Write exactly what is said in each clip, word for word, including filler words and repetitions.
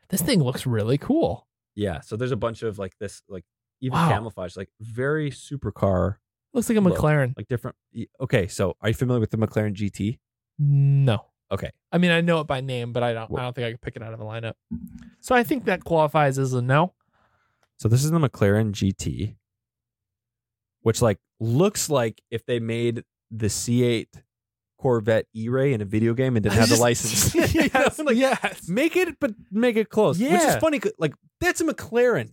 This thing looks really cool. Yeah. So there's a bunch of like this, like even Wow. camouflage, like very supercar. Looks like a look, McLaren. like different. Okay. So are you familiar with the McLaren G T? No. Okay. I mean, I know it by name, but I don't. I don't think I could pick it out of a lineup. So I think that qualifies as a no. So this is the McLaren G T, which like looks like if they made the C eight Corvette E-Ray in a video game and didn't have the license. yes, like, yes. Make it, but make it close. Which Yeah. is funny. 'Cause, like that's a McLaren.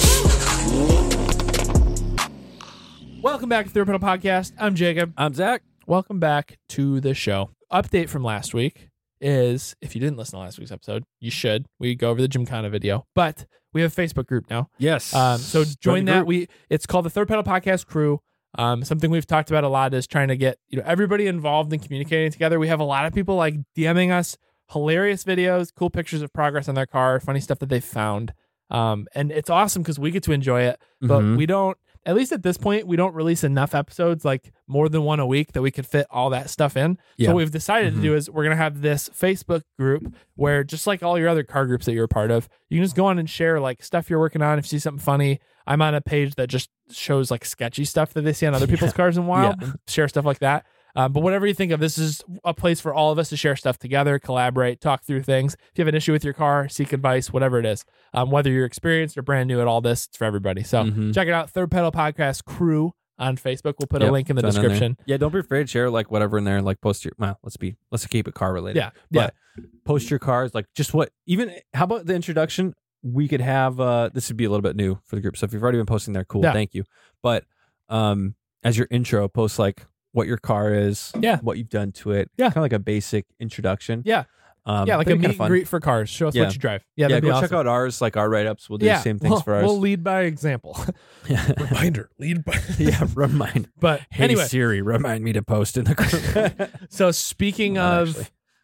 Welcome back to Third Pedal Podcast. I'm Jacob. I'm Zach. Welcome back to the show. Update from last week is, if you didn't listen to last week's episode, you should. We go over the Gymkhana video, but we have a Facebook group now. Yes. Um, so join that. group. We it's called the Third Pedal Podcast Crew. Um, something we've talked about a lot is trying to get you know everybody involved in communicating together. We have a lot of people like DMing us hilarious videos, cool pictures of progress on their car, funny stuff that they've found. Um, and it's awesome because we get to enjoy it, but Mhm. we don't. At least at this point, we don't release enough episodes, like more than one a week, that we could fit all that stuff in. Yeah. So what we've decided Mhm. to do is we're going to have this Facebook group where, just like all your other car groups that you're a part of, you can just go on and share like stuff you're working on. If you see something funny, I'm on a page that just shows like sketchy stuff that they see on other people's cars in wild. Yeah. Share stuff like that. Um, but whatever you think of, this is a place for all of us to share stuff together, collaborate, talk through things. If you have an issue with your car, seek advice, whatever it is. Um, whether you're experienced or brand new at all this, it's for everybody. So Mhm. check it out, Third Pedal Podcast Crew on Facebook. We'll put a Yep, link in the it's on there. description. Yeah, don't be afraid to share like whatever in there. Like post your well, let's be let's keep it car related. Yeah, yeah. But post your cars, like just what even how about the introduction? We could have uh this would be a little bit new for the group. So if you've already been posting there, cool, Yeah. thank you. But um as your intro, post like what your car is, Yeah. what you've done to it. Yeah. Kind of like a basic introduction. Yeah. Um yeah, like but a kinda meet fun. and greet for cars. Show us Yeah. what you drive. Yeah, Yeah, that'd go be awesome. check out ours, like our write-ups. We'll do yeah, the same things we'll, for ours. We'll lead by example. Yeah. Reminder, lead by. yeah, remind. But Hey anyway, Siri, remind me to post in the group. so speaking Not of actually.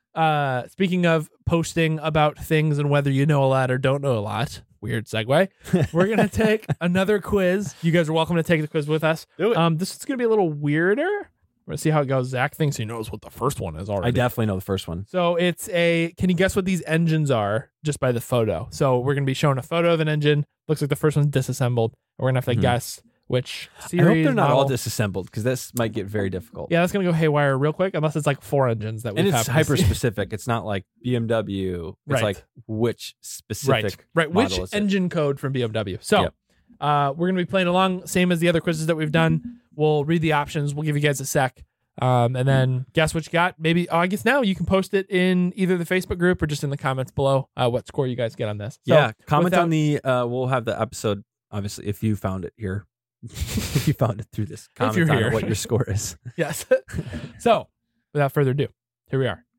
uh speaking of posting about things and whether you know a lot or don't know a lot, weird segue, we're gonna take another quiz. You guys are welcome to take the quiz with us. Do it. Um this is gonna be a little weirder. We're gonna see how it goes. Zach thinks he knows what the first one is already. I definitely know the first one. So it's a, can you guess what these engines are just by the photo? So we're going to be showing a photo of an engine. Looks like the first one's disassembled. We're going to have to Mhm. guess which series. I hope they're not all model. disassembled because this might get very difficult. Yeah, that's going to go haywire real quick unless it's like four engines that we and have. it's hyper specific. It's not like B M W. It's Right. like which specific Right, right. model Which is it? engine code from B M W? So Yep. uh, we're going to be playing along, same as the other quizzes that we've done. We'll read the options. We'll give you guys a sec. Um, and then guess what you got. Maybe, oh, I guess now you can post it in either the Facebook group or just in the comments below uh, what score you guys get on this. So Yeah, comment without- on the. Uh, we'll have the episode. Obviously, if you found it here, if you found it through this, comment you're on here. it, what your score is. Yes. So, without further ado, here we are.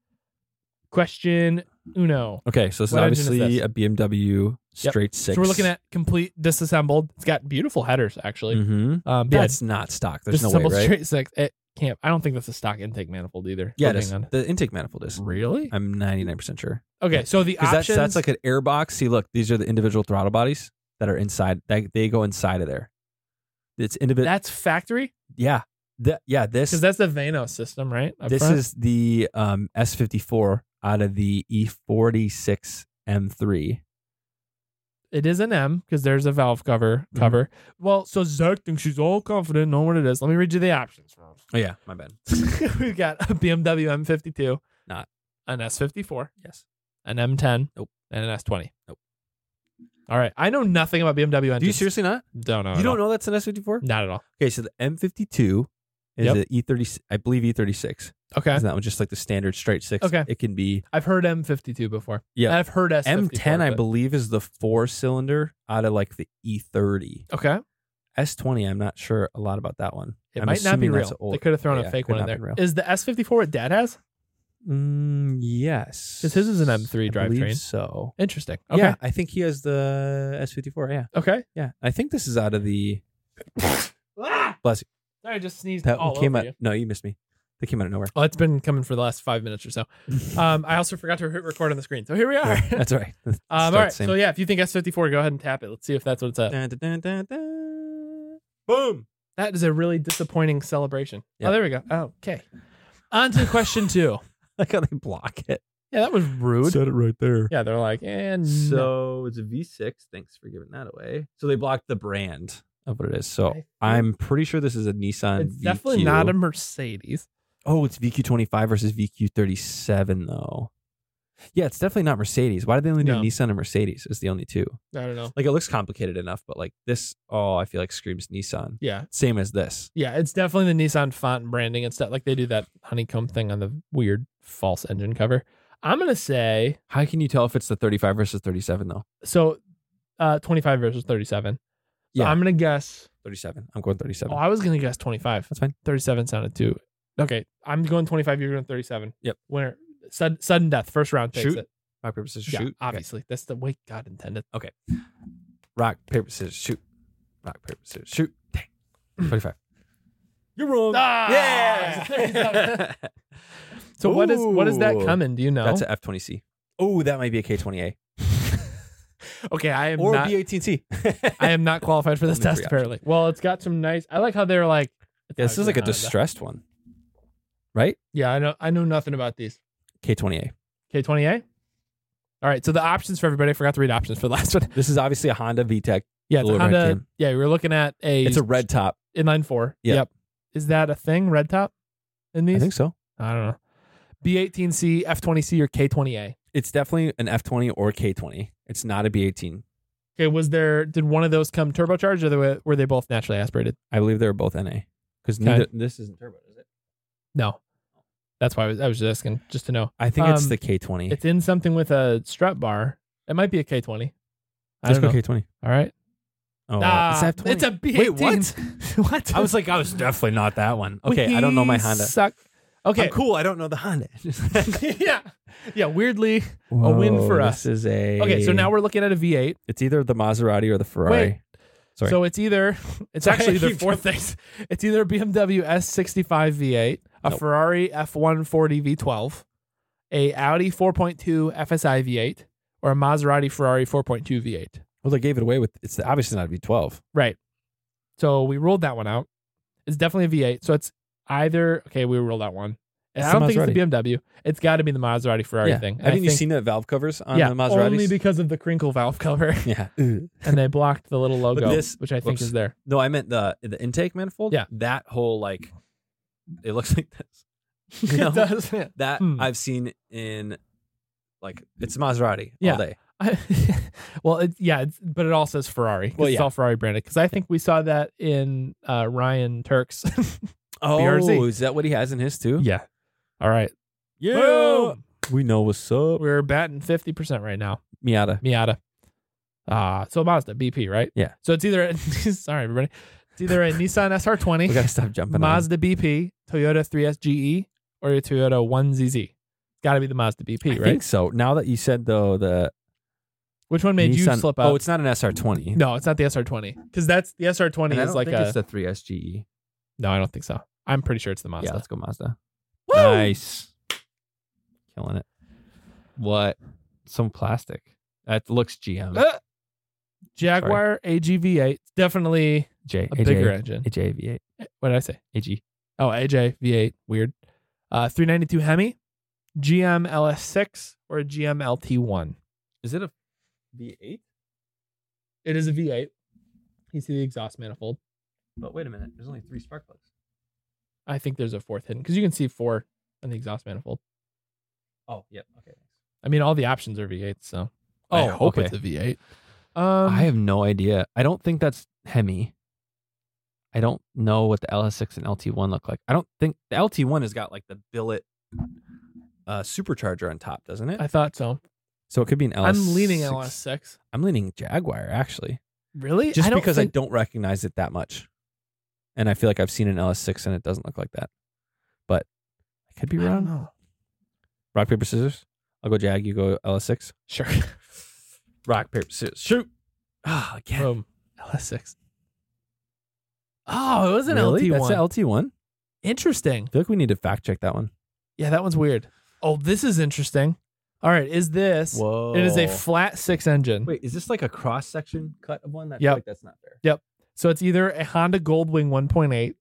Question uno. Okay, so this What is engine is obviously this? a B M W Yep. straight six. So we're looking at complete disassembled. It's got beautiful headers, actually. Mm-hmm. Um, yeah, That's not stock. There's no way, disassembled right? straight six. It can't. I don't think that's a stock intake manifold either. Yeah, it Hang is. on. The intake manifold is. Really? I'm ninety-nine percent sure. Okay, so the Because that's, options. that's like an air box. See, look, these are the individual throttle bodies that are inside. They, they go inside of there. It's individual. that's factory Yeah. The, yeah, this because that's the Vanos system, right? Up this front? is the um, S fifty-four out of the E forty-six M three. It is an M because there's a valve cover. Mhm. Cover. Well, so Zach thinks she's all confident knowing what it is. Let me read you the options first. Oh, yeah, my bad. We've got a B M W M fifty-two, Not. an S fifty-four, Yes. an M ten, Nope. and an S twenty. Nope. All right, I know nothing about B M W engines. Do you seriously not? Don't know. You don't know that's an S fifty-four? Not at all. Okay, so the M fifty-two is Yep. an E thirty, I believe E thirty-six. Okay, Isn't that one just like the standard straight six? Okay. It can be I've heard M fifty-two before. Yeah. And I've heard S fifty-four. M ten, I but- believe, is the four cylinder out of like the E thirty. Okay, S twenty, I'm not sure a lot about that one. it I'm might not be assuming real. that's old. They could have thrown Yeah, a fake could one in not there. be real. Is the S fifty-four what Dad has? Mm, yes. Because his is an M three I believe drivetrain. so. Interesting. Okay. Yeah, I think he has the S fifty-four. Yeah. Okay. Yeah. I think this is out of the. Bless you. Sorry, I just sneezed That all one came over out. you. No, you missed me. They came out of nowhere. Well, it's been coming for the last five minutes or so. Um, I also forgot to hit record on the screen. So here we are. That's all right. Um, all Start right. the same. So yeah, if you think S fifty-four, go ahead and tap it. Let's see if that's what it's at. Dun, dun, dun, dun, dun. Boom. That is a really disappointing celebration. Yeah. Oh, there we go. Oh, okay. On to question two. Like how they block it. Yeah, that was rude. Said it right there. Yeah, they're like, and So it's a V six. Thanks for giving that away. So they blocked the brand of what it is. So I think- I'm pretty sure this is a Nissan it's V Q. definitely not a Mercedes. Oh, it's V Q twenty-five versus V Q thirty-seven, though. Yeah, it's definitely not Mercedes. Why did they only do No. Nissan and Mercedes? It's the only two. I don't know. Like, it looks complicated enough, but like this, oh, I feel like screams Nissan. Yeah, Same as this. yeah, it's definitely the Nissan font and branding and stuff. Like they do that honeycomb thing on the weird false engine cover. I'm gonna say How can you tell if it's the thirty-five versus thirty-seven, though? so. Uh, twenty-five versus thirty-seven. So Yeah. I'm gonna guess. thirty-seven. I'm going thirty-seven. Oh, I was gonna guess twenty-five. That's fine. thirty-seven sounded too. Okay, I'm going twenty-five. You're going thirty-seven. Yep. Winner. Sudden, sudden death. First round takes Shoot. it. Rock, paper, scissors, Yeah, shoot. Okay. obviously. That's the way God intended. Rock, paper, scissors, shoot. Rock, paper, scissors, shoot. Dang. twenty-five. You're wrong. Ah! Yeah. So what is what is that Ooh. coming? Do you know? That's an F twenty C. Oh, that might be a K twenty A. Okay, I am Or not. a B eighteen C. I am not qualified for this Only test. three Apparently, well, it's got some nice. I like how they're like. it's Yeah, this not is like a Honda. distressed one. Right? Yeah, I know. I know nothing about these. K twenty A. K twenty A. All right, so the options for everybody. I forgot to read options for the last one. This is obviously a Honda V TEC. Yeah, it's a Little red Honda. can. Yeah, we were looking at a. It's a red top. inline four. Yep. Yep. Is that a thing? Red top in these? I think so. I don't know. B eighteen C, F twenty C, or K twenty A. It's definitely an F twenty or K twenty. It's not a B eighteen. Okay, was there? Did one of those come turbocharged, or they were, were they both naturally aspirated? I believe they were both N A. Because Okay. neither this isn't turbo, is it? No. That's why I was, I was just asking, just to know. I think it's Um, the K twenty. It's in something with a strut bar. It might be a K twenty. I Let's don't go know. K twenty. All right. Oh, Ah, it's F twenty. it's a B Wait, eighteen. what? What? I was like, I was definitely not that one. Okay, I don't know my We Honda. Suck. Okay. I'm cool. I don't know the Honda. yeah. Yeah. Weirdly. A win for Whoa, us. This is a. Okay. So now we're looking at a V eight. It's either the Maserati or the Ferrari. Wait. Sorry. So it's either, it's Sorry, actually I the keep four things. It's either a B M W S sixty-five V eight, a Nope. Ferrari F one forty V twelve, a Audi four point two F S I V eight, or a Maserati Ferrari four point two V eight. Well, they gave it away with. It's obviously not a V twelve. Right. So we ruled that one out. It's definitely a V eight. So it's either, okay, we ruled out one. And It's I the don't think it's Maserati. the B M W. It's got to be the Maserati Ferrari Yeah. thing. And Haven't I you think- seen the valve covers on yeah, the Maseratis? only because of the crinkle valve cover. yeah. And they blocked the little logo, this- which I think whoops. is there. No, I meant the the intake manifold. Yeah. That whole like, it looks like this. You know? It does. Yeah. That Hmm. I've seen in, like, it's Maserati Yeah. all day. well, it, yeah, it's, but it all says Ferrari. 'Cause Well, it's yeah. all Ferrari branded. Because I think we saw that in uh, Ryan Turk's. Oh, B R Z. is that what he has in his too? yeah. All right. Yeah. Boom. We know what's up. We're batting fifty percent right now. Miata. Miata. Uh, so Mazda, B P, right? Yeah. So it's either, a, sorry, everybody. It's either a Nissan S R twenty, We gotta stop jumping. on. Mazda B P, Toyota three S G E, or a Toyota one Z Z. It's got to be the Mazda B P, I right? think so. Now that you said though the Which one made Nissan, you slip up? Oh, it's not an S R twenty. no, it's not the S R twenty. Because that's the S R twenty And I is don't like think a. it's the three S G E. No, I don't think so. I'm pretty sure it's the Mazda. Yeah, let's go Mazda. Woo! Nice. Killing it. What? Some plastic. That looks G M. Uh, Jaguar A G V eight. It's definitely J. a bigger engine. A J V eight. What did I say? A G. Oh, A J V eight. Weird. Uh, three ninety-two Hemi, G M L S six, or a G M L T one. Is it a V eight? It is a V eight. You see the exhaust manifold. But wait a minute. There's only three spark plugs. I think there's a fourth hidden because you can see four on the exhaust manifold. Oh, yep. Okay. I mean, all the options are V eights, so Oh, I hope okay. it's a V eight. Um, I have no idea. I don't think that's Hemi. I don't know what the L S six and L T one look like. I don't think the L T one has got like the billet uh, supercharger on top, doesn't it? I thought so. So it could be an L S six. I'm leaning L S six. I'm leaning Jaguar actually, Really? just I don't because I think- don't recognize it that much, and I feel like I've seen an L S six and it doesn't look like that. But I could be I don't wrong. know. Rock paper scissors. I'll go Jag. You go L S six. Sure. Rock paper scissors. Shoot. Ah, again. Boom. L S six. Oh, it was an Really? L T one. That's an L T one. Interesting. I feel like we need to fact check that one. Yeah, that one's weird. Oh, this is interesting. All right, is this? Whoa. It is a flat six engine. Wait, is this like a cross section cut of one? I Yep. feel like that's not fair. So it's either a Honda Goldwing one point eight,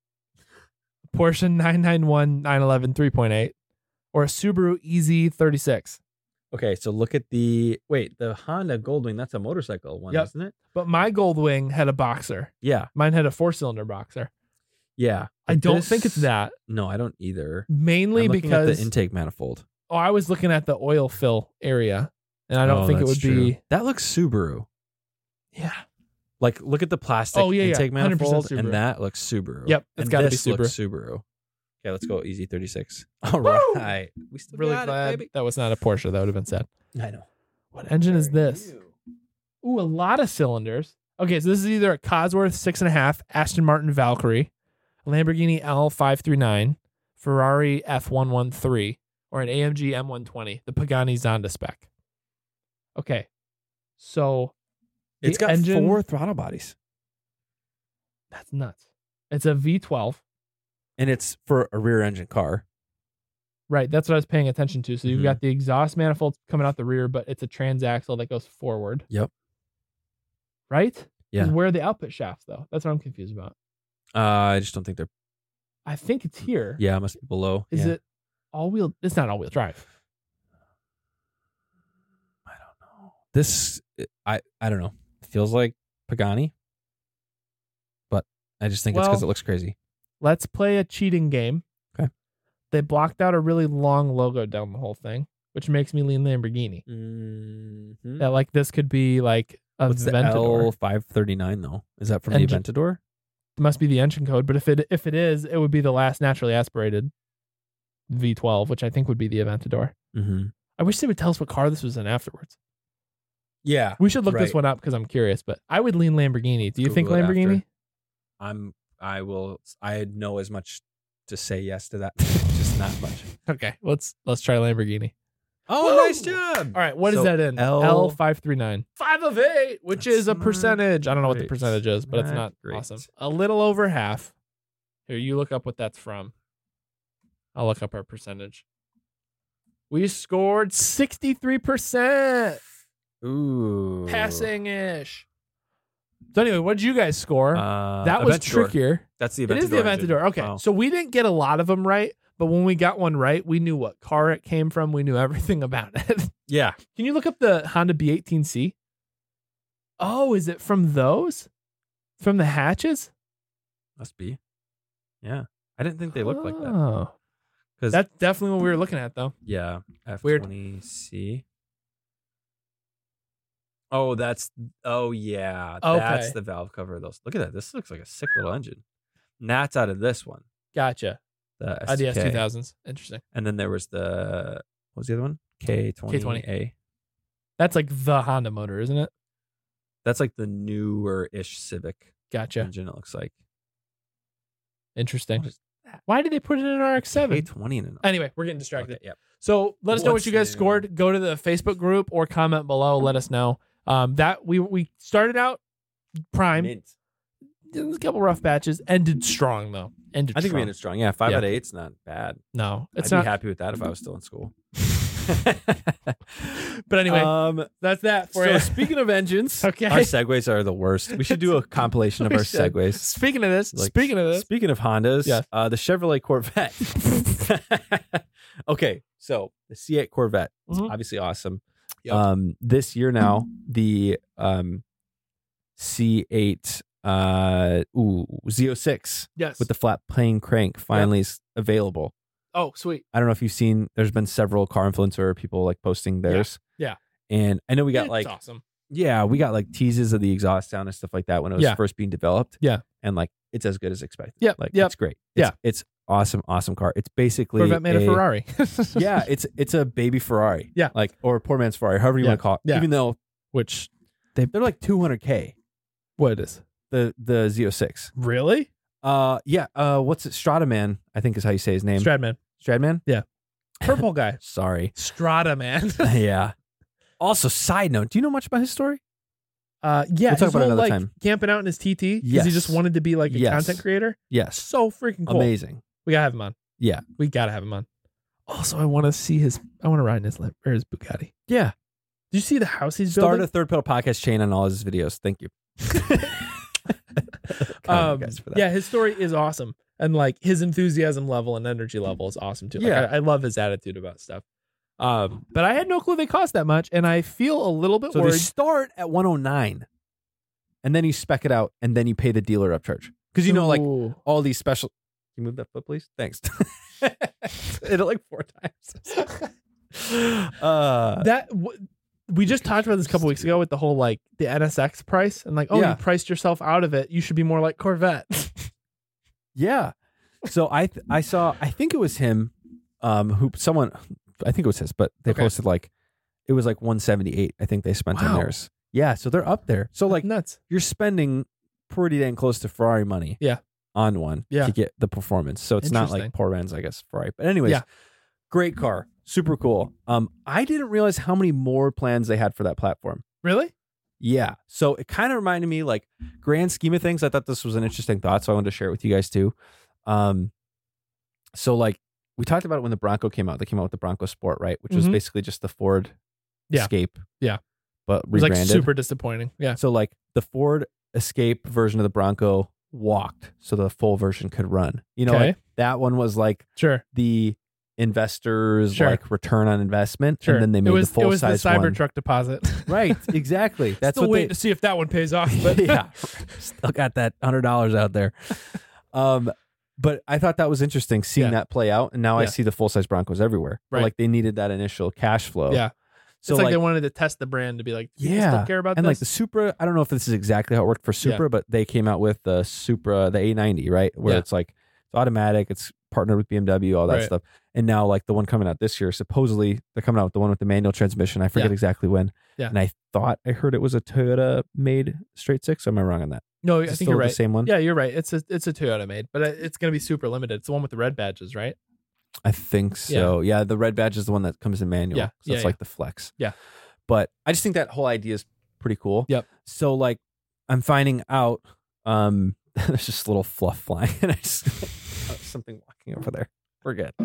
Porsche nine ninety-one nine eleven three point eight, or a Subaru E Z thirty-six. Okay, so look at the wait, the Honda Goldwing. That's a motorcycle one, Yep. isn't it? But my Goldwing had a boxer. Yeah, Mine had a four-cylinder boxer. yeah. I But don't this- think it's that. No, I don't either. Mainly I'm looking because at the intake manifold. oh, I was looking at the oil fill area, and I don't Oh, think it that's would true. be. That looks Subaru. Yeah. Like, look at the plastic Oh, yeah, yeah. intake one hundred percent manifold, Subaru. and that looks Subaru. Yep, it's and gotta be this looks Subaru. Okay, let's go easy thirty-six. All Woo! right, we still Really got glad it, baby. that was not a Porsche. That would have been sad. I know. What engine is Very this? new. Ooh, a lot of cylinders. Okay, so this is either a Cosworth six and a half, Aston Martin Valkyrie, a Lamborghini L five thirty-nine, Ferrari F one thirteen, or an A M G M one twenty, the Pagani Zonda spec. Okay, so the It's got engine, four throttle bodies, That's nuts. It's a V twelve. and it's for a rear engine car. Right, that's what I was paying attention to. So you've Mhm. got the exhaust manifold coming out the rear, but it's a transaxle that goes forward. Yep. Right? 'Cause Yeah. Where are the output shafts, though? That's what I'm confused about. Uh, I just don't think they're. I think it's here. Yeah, it must be below. Is Yeah. it all wheel? It's not all wheel drive. I don't know. This I I don't know. It feels like Pagani, but I just think it's because Well- it looks crazy. Let's play a cheating game. Okay. They blocked out a really long logo down the whole thing, which makes me lean Lamborghini. Mm-hmm. That like this could be like a What's the Aventador. L five thirty-nine though? Is that from Engine- the Aventador? It must be the engine code, but if it if it is, it would be the last naturally aspirated V twelve, which I think would be the Aventador. Mm-hmm. I wish they would tell us what car this was in afterwards. Yeah, We should look this Right. one up because I'm curious, but I would lean Lamborghini. Do you think Google it Lamborghini? after. I'm. I will. I know as much to say yes to that, just not much. Okay, let's let's try Lamborghini. Oh, Woo! nice job! All right, what is So that in? L- L five thirty-nine. Five of eight, which That's is a not percentage. I don't know what the great. percentage is, but it's Not not great. awesome. A little over half. Here, you look up what that's from. I'll look up our percentage. We scored sixty-three percent. Ooh, Passing-ish. So anyway, what did you guys score? Uh, that was Aventador. trickier. That's the Aventador. It is the engine. Aventador. Okay, Wow. so we didn't get a lot of them right, but when we got one right, we knew what car it came from. We knew everything about it. Yeah. Can you look up the Honda B eighteen C? Oh, is it from those? From the hatches? Must be. Yeah. I didn't think they looked like that. Oh. 'Cause- That's definitely what we were looking at, though. Yeah. F Weird. twenty C. Oh, that's. Oh, yeah. That's Okay. the valve cover of those. Look at that. This looks like a sick little engine. And that's out of this one. Gotcha. The I D S S two K. two thousands. Interesting. And then there was the. What was the other one? K twenty A. That's like the Honda motor, isn't it? That's like the newer ish Civic Gotcha. engine, it looks like. Interesting. What is that? Why did they put it in an R X K seven? twenty in an. Anyway, we're getting distracted. Okay, yep. So let us know what What's you guys new? scored. Go to the Facebook group or comment below. Let us know. Um, that we we started out prime, Mint. did a couple rough batches, ended strong though. Ended I think we strong. ended strong. Yeah, five Yeah. out of eight's not bad. No, it's I'd not. be happy with that if I was still in school. But anyway, um, that's that for so you. speaking of engines, Okay. our segues are the worst. We should do a compilation of We our should. segues. Speaking of this, Like, speaking of this, Speaking of Hondas, Yes. uh, the Chevrolet Corvette. Okay, so the C eight Corvette, it's Mhm. obviously awesome. Yep. Um, this year now, the um, C eight uh, ooh, Z oh six yes. with the flat plane crank finally is available. oh, sweet. I don't know if you've seen, there's been several car influencer people like posting theirs. Yeah. And I know we got It's like, awesome. yeah, we got like teases of the exhaust sound and stuff like that when it was Yeah. first being developed. Yeah. And like, it's as good as expected. Yep, Like, yep. it's great. Yeah. It's, it's awesome, awesome car. It's basically Corvette made a, a Ferrari. yeah, it's it's a baby Ferrari. Yeah. Like, or a poor man's Ferrari, however you Yeah. want to call it. Yeah. Even though Which they, they're like two hundred K, what it is? the, the Z oh six. Really? Uh, yeah. Uh, what's it? Strataman, I think is how you say his name. Stradman. Stradman? Purple guy. Sorry. Strata man. Yeah. Also, side note, do you know much about his story? Uh, yeah, We'll talk his about it whole, another like, time. camping out in his T T because Yes. he just wanted to be like a Yes. content creator. Yes. So freaking cool. Amazing. We gotta have him on. Yeah. We gotta have him on. Also, I want to see his. I want to ride in his Lam- or his Bugatti. Yeah. Did you see the house he's Start building? a Third Pedal podcast chain on all his videos. Thank you. um, guys for that. yeah, his story is awesome, and like his enthusiasm level and energy level is awesome too. Like, Yeah. I, I love his attitude about stuff. Um, but I had no clue they cost that much, and I feel a little bit So worried. they start at one oh nine, and then you spec it out, and then you pay the dealer upcharge. Because you know, like Ooh. all these special. Can you move that foot, please? Thanks. Hit it like four times. uh, that w- we just talked about this a couple weeks ago with the whole like the N S X price and like, oh, Yeah. you priced yourself out of it. You should be more like Corvette. yeah. So I th- I saw I think it was him, um, who someone I think it was his, but they Okay. posted like it was like one seventy-eight. I think they spent on Wow. theirs. Yeah, so they're up there. So like nuts. you're spending pretty dang close to Ferrari money. Yeah. On one Yeah. to get the performance. So it's not like Interesting. poor man's, I guess, Ferrari. But anyways, Yeah. great car. Super cool. Um, I didn't realize how many more plans they had for that platform. Really? Yeah. So it kind of reminded me, like, grand scheme of things, I thought this was an interesting thought, so I wanted to share it with you guys too. Um, so like we talked about it when the Bronco came out. They came out with the Bronco Sport, right? Which was Mhm. basically just the Ford Yeah. Escape. Yeah. But It was like rebranded. super disappointing. Yeah. So like the Ford Escape version of the Bronco walked so the full version could run. You know, Okay. like that one was like Sure. the investors Sure. like return on investment, Sure. and then they made it was, the full it was size the one. Cybertruck deposit. Right, exactly. That's Still what waiting they. to see if that one pays off. But Yeah, still got that hundred dollars out there. Um, but I thought that was interesting seeing Yeah. that play out, and now I Yeah. see the full size Broncos everywhere. But, Right. like they needed that initial cash flow. yeah. So it's like, like, they wanted to test the brand to be like, you yeah, still care about and this? like the Supra. I don't know if this is exactly how it worked for Supra, but they came out with the Supra, the A ninety, right, where Yeah. it's like it's automatic, it's partnered with B M W, all that Right. stuff. And now like the one coming out this year, supposedly they're coming out with the one with the manual transmission. I forget Yeah. exactly when. Yeah. And I thought I heard it was a Toyota made straight six. Am I wrong on that? no, Is I it think still you're right. the same one? Yeah, you're right. It's a it's a Toyota made, but it's going to be super limited. It's the one with the red badges, right? I think so. Yeah. the red badge is the one that comes in manual. Yeah, So yeah, it's yeah. like the flex. Yeah. But I just think that whole idea is pretty cool. Yep. So like I'm finding out um there's just a little fluff flying and I just something walking over there. We're good.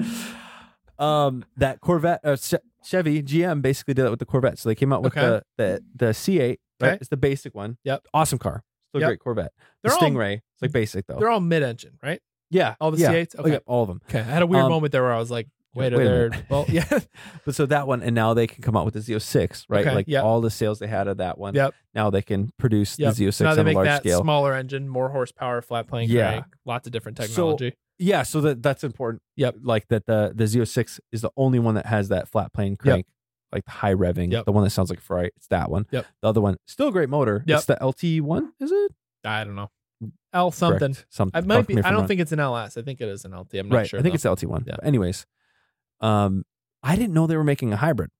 Um that Corvette uh, Che- Chevy G M basically did that with the Corvette. So they came out with Okay. the the the C eight, right? Okay. It's the basic one. Yep. Awesome car. Still a Yep. great Corvette. They're the all- Stingray. It's like basic though. They're all mid-engine, right? Yeah. all the yeah. C eights? Oh, Okay. yeah, all of them. Okay. I had a weird Um, moment there where I was like, wait, wait are a there? minute. Well, yeah. But so that one, and now they can come out with the Z oh six, right? Okay, Like yep. all the sales they had of that one. Yep. Now they can produce Yep. the Z oh six Now they on a make large that scale. smaller engine, more horsepower, flat plane Yeah. crank, lots of different So- technology. Yeah, so that that's important. Yep. Like that the the Z oh six is the only one that has that flat plane crank, like the high revving. Yep. The one that sounds like a Ferrari, it's that one. Yep. The other one, still a great motor. Yep. It's the L T one, is it? I don't know. L something. Correct. Something. I might Correct be. me if I I'm don't wrong. think it's an L S. I think it is an L T. I'm not right. sure. I think though. it's the L T one. Yeah. But anyways, um, I didn't know they were making a hybrid,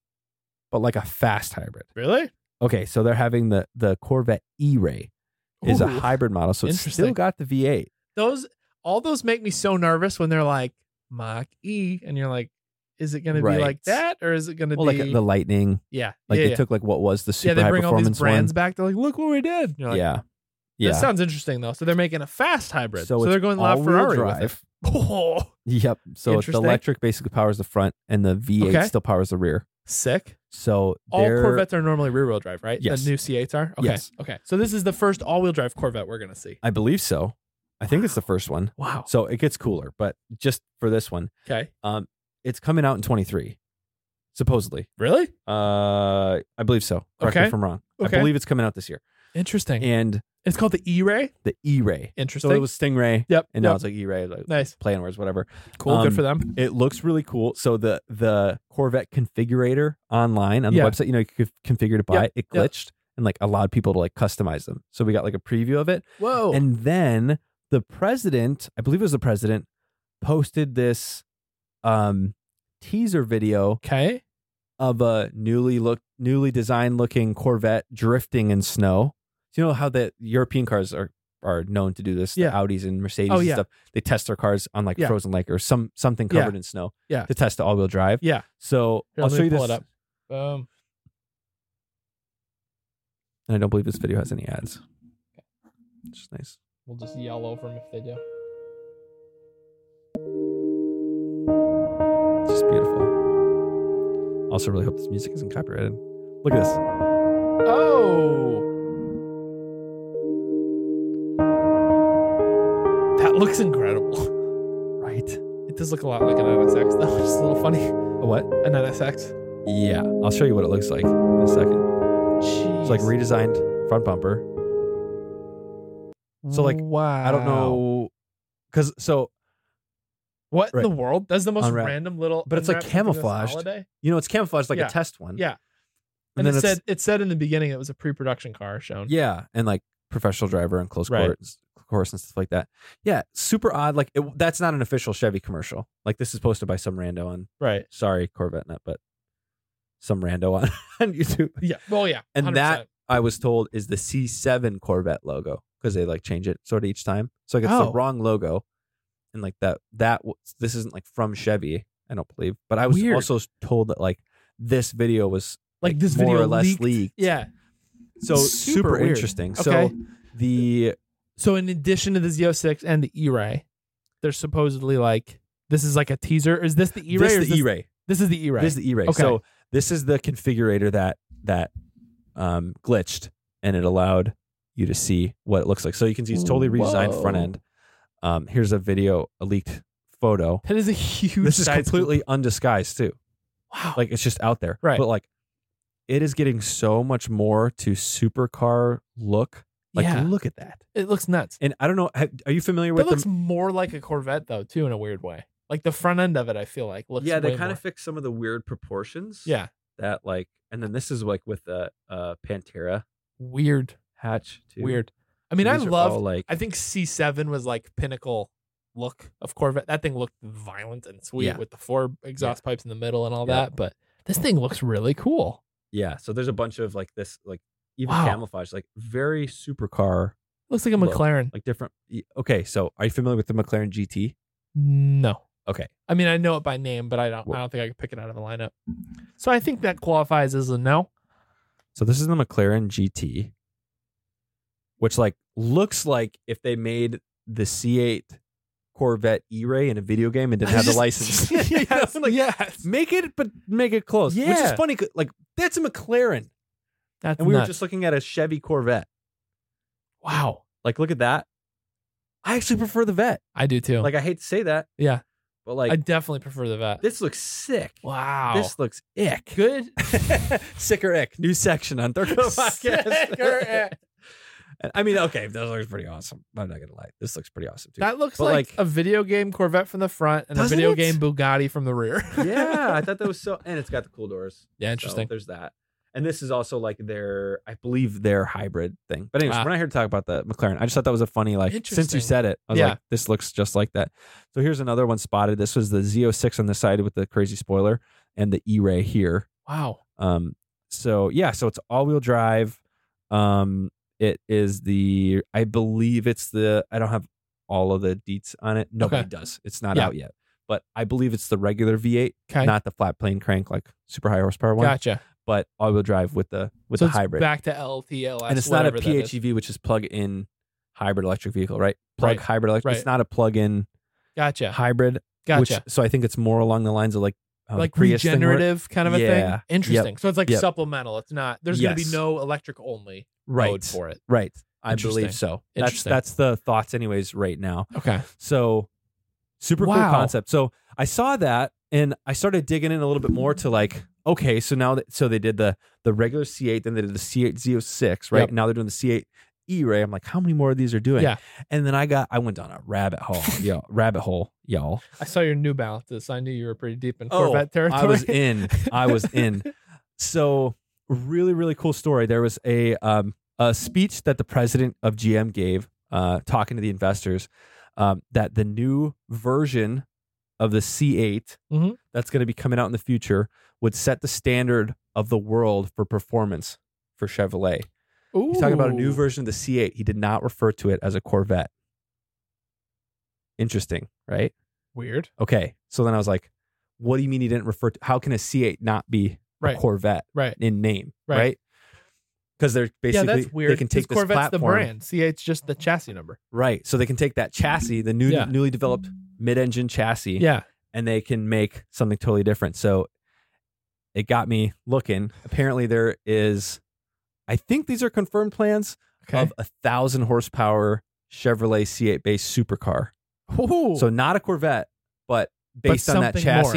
but like a fast hybrid. really Okay, so they're having the the Corvette E-Ray is a Ooh. hybrid model, so it's Interesting. still got the V eight. those. All those make me so nervous when they're like Mach E, and you're like, is it going to Right. be like that, or is it going to Well, be like the Lightning, yeah, like yeah, they yeah. took like what was the yeah, super they high bring all these performance brands one. back. They're like, look what we did. You're like, yeah, That yeah. sounds interesting though. So they're making a fast hybrid. So, So, they're it's going La all-wheel Ferrari with drive. it. Oh, Yep. So the Interesting. electric basically powers the front, and the V eight Okay. still powers the rear. sick. So All they're Corvettes are normally rear wheel drive, right? Yes. The new C eights are? Okay. Yes. Okay. So this is the first all wheel drive Corvette we're going to see. I believe so. I think it's the first one. Wow. So it gets cooler, but just for this one, Okay. um, it's coming out in twenty-three, supposedly. Really? Uh, I believe so. Correct me Okay. if I'm wrong. Okay. I believe it's coming out this year. Interesting. And It's called the E-Ray? the E-Ray. Interesting. So it was Stingray, Yep. and now yep. it's like E-Ray, like Nice. play on words, whatever. Cool. um, Good for them. It looks really cool. So the the Corvette configurator online on the Yeah. website, you know, you could configure to buy Yep. it, Yep. glitched and like allowed people to like customize them. So we got like a preview of it. Whoa. And then the president, I believe it was the president, posted this um teaser video okay. of a newly look newly designed looking Corvette drifting in snow. So you know how the European cars are are known to do this, Yeah. the Audis and Mercedes Oh, and yeah. stuff. They test their cars on like Yeah. frozen lake or some something Yeah. covered in snow Yeah. to test the all-wheel drive. Yeah. So Here, I'll let show me you pull this. it up. Boom. And I don't believe this video has any ads. It's just nice. We'll just yell over them if they do. It's just beautiful. Also really hope this music isn't copyrighted. Look at this. Oh. That looks incredible. Right. It does look a lot like an N S X though, which is a little funny. what? An N S X. Yeah, I'll show you what it looks like in a second. Jeez. It's like redesigned front bumper. So like, wow. I don't know, because so what right. in the world. That's the most Unwrap. random little. But it's like unwrap something this camouflaged. holiday? you know it's camouflaged like Yeah. a test one. Yeah. and, And, then it it's, said it said in the beginning it was a pre-production car shown. yeah, and like professional driver and close Right. course, course and stuff like that. Yeah, super odd. Like it, that's not an official Chevy commercial. Like this is posted by some rando on. Right. Sorry, Corvette Net, but some rando on, on YouTube. Yeah. Well, yeah. And one hundred percent. that I was told is the C seven Corvette logo because they like change it sort of each time. So like it's the Oh. wrong logo, and like that that w- this isn't like from Chevy. I don't believe, but I was Weird. also told that like this video was like this more video or less leaked. leaked. Yeah. So Super super, weird. interesting. Okay. So the So in addition to the Z oh six and the E-Ray, there's supposedly like this is like a teaser. Is this the E-Ray? this or is is the this, E-Ray. This is the E-Ray. This is the E-Ray. Okay. So this is the configurator that that um, glitched, and it allowed you to see what it looks like. So you can see it's totally redesigned front Whoa. end. Um, here's a video, a leaked photo. That is a huge. This is side scoop. completely undisguised too. Wow. Like it's just out there. Right. But like it is getting so much more to supercar look. Like yeah. look at that. It looks nuts. And I don't know, have, are you familiar That with looks the more like a Corvette though, too, in a weird way. Like the front end of it, I feel like looks. Yeah, they way kind more. of fixed some of the weird proportions. Yeah. That like, and then this is like with the uh, Pantera Weird. hatch too. Weird. I mean, So I these are love. all, like, I think C seven was like pinnacle look of Corvette. That thing looked violent and sweet Yeah. with the four exhaust pipes in the middle and all Yeah. that. But this thing looks really cool. yeah. So there's a bunch of like this, like even Wow. camouflage, like very supercar, Looks like a Look. McLaren. like different. y- Okay, so are you familiar with the McLaren G T? No. Okay, I mean, I know it by name, but I don't. I don't think I could pick it out of a lineup. So I think that qualifies as a no. so this is the McLaren G T, which like looks like if they made the C eight Corvette E-Ray in a video game and didn't have the license. You know, yes, like, yes. make it, but make it close. Which is Yeah. funny. 'Cause, like that's a McLaren, That's and we were nuts. just looking at a Chevy Corvette. wow. Like, look at that. I actually prefer the Vet. I do too. Like, I hate to say that, yeah, but like, I definitely prefer the Vet. this looks sick. Wow. This looks ick. good. Sick or ick. New section on Third Coast Podcast. Sick or ick. I mean, okay, that looks pretty awesome. I'm not gonna lie. This looks pretty awesome too. That looks But, like, like- a video game Corvette from the front and a Doesn't video it? game Bugatti from the rear. Yeah, I thought that was so, and it's got the cool doors. Yeah, So interesting. there's that, and this is also like their, I believe their hybrid thing. But anyways, Ah. we're not here to talk about the McLaren. I just thought that was a funny, like, since Interesting. you said it, I was Yeah. like, this looks just like that. So here's another one spotted. This was the Z oh six on the side with the crazy spoiler and the E-Ray here. Wow. Um, so yeah, so it's all-wheel drive. Um, it is the, I believe it's the, I don't have all of the deets on it. Nobody Okay. does. It's not Yeah. out yet. But I believe it's the regular V eight, Okay. not the flat plane crank like super high horsepower one, Gotcha. but all-wheel drive with the with so the it's hybrid. back to L T L S. And it's not a whatever that is. P H E V, which is plug-in hybrid electric vehicle, right? Plug Right. hybrid electric. Right. It's not a plug-in Gotcha. hybrid. Gotcha. Which, so I think it's more along the lines of like uh, like Prius thing where- regenerative kind of a Yeah. thing. Interesting. So it's like Yep. supplemental. It's not. There's going to Yes. be no electric only Right. mode for it. Right. I Interesting. believe so. That's Interesting. that's the thoughts, anyways, right now. Okay. So super Wow. cool concept. So I saw that and I started digging in a little bit more to like, okay, so now that so they did the the regular C eight, then they did the C eight Z oh six, right? Yep. Now they're doing the C eight E-Ray. I'm like, how many more of these are doing? Yeah. And then I got I went down a rabbit hole, yo, rabbit hole, y'all. I saw your New Balances. I knew you were pretty deep in Oh, Corvette territory. I was in. I was in. So really, really cool story. There was a um, a speech that the president of G M gave, uh, talking to the investors, um, that the new version of the C eight Mhm. that's going to be coming out in the future would set the standard of the world for performance for Chevrolet. He's talking about a new Ooh. version of the C eight. He did not refer to it as a Corvette. Interesting, right? Weird. Okay. So then I was like, what do you mean he didn't refer to, how can a C eight not be Right. a Corvette Right. in name, Right. right? Because they're Yeah, basically, that's weird. they can take 'cause this Corvette's the platform, brand. C eight's just the chassis number. right? So they can take that chassis, the new, Yeah. newly developed mid-engine chassis, Yeah. and they can make something totally different. So it got me looking. Apparently there is, I think these are confirmed plans Okay. of a thousand horsepower Chevrolet C eight based supercar. Ooh. So not a Corvette, but But based on that something chassis. more.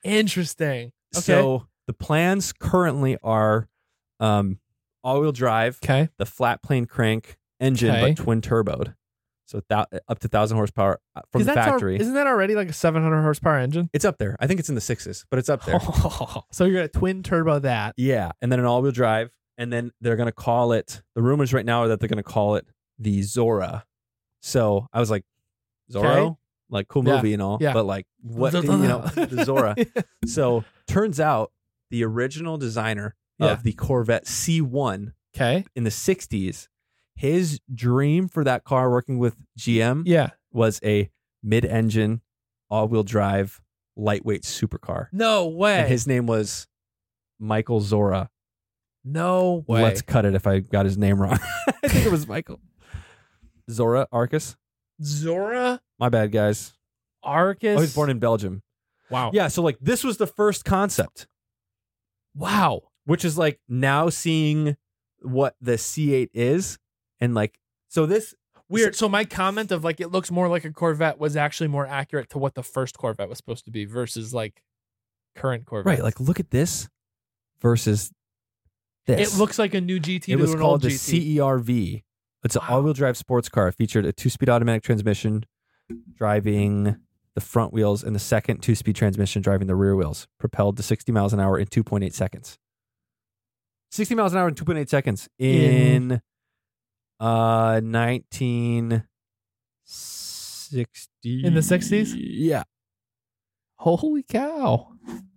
Interesting. Okay. So the plans currently are um, all-wheel drive, okay. the flat plane crank engine, Okay. but twin turboed. So th- up to one thousand horsepower from 'Cause the that's al- factory. isn't that already like a seven hundred horsepower engine? It's up there. I think it's in the sixes, but it's up there. So you're gonna twin turbo that. Yeah. And then an all-wheel drive. And then they're going to call it, the rumors right now are that they're going to call it the Zora. So I was like, Zorro? Okay. Like, cool Yeah. movie and all. Yeah. But like, what, you know, the Zora. So turns out the original designer Yeah. of the Corvette C one Okay. in the sixties, his dream for that car working with G M Yeah. was a mid-engine, all-wheel drive, lightweight supercar. No way. And his name was Michael Zora. no way. Let's cut it if I got his name wrong. I think it was Michael. Zora Arcus. Zora My bad, guys. Arcus. Oh, he was born in Belgium. Wow. Yeah, so like this was the first concept, Wow. which is like now seeing what the C eight is. And like, so this, Weird. So my comment of like it looks more like a Corvette was actually more accurate to what the first Corvette was supposed to be versus like current Corvette. right, like look at this versus this. It looks like a new G T It to was an called old the G T. C E R V. It's an Wow. all-wheel drive sports car. It featured a two-speed automatic transmission driving the front wheels and the second two-speed transmission driving the rear wheels, propelled to sixty miles an hour in two point eight seconds. sixty miles an hour in two point eight seconds in, In- uh nineteen sixty. In the sixties? Yeah. Holy cow.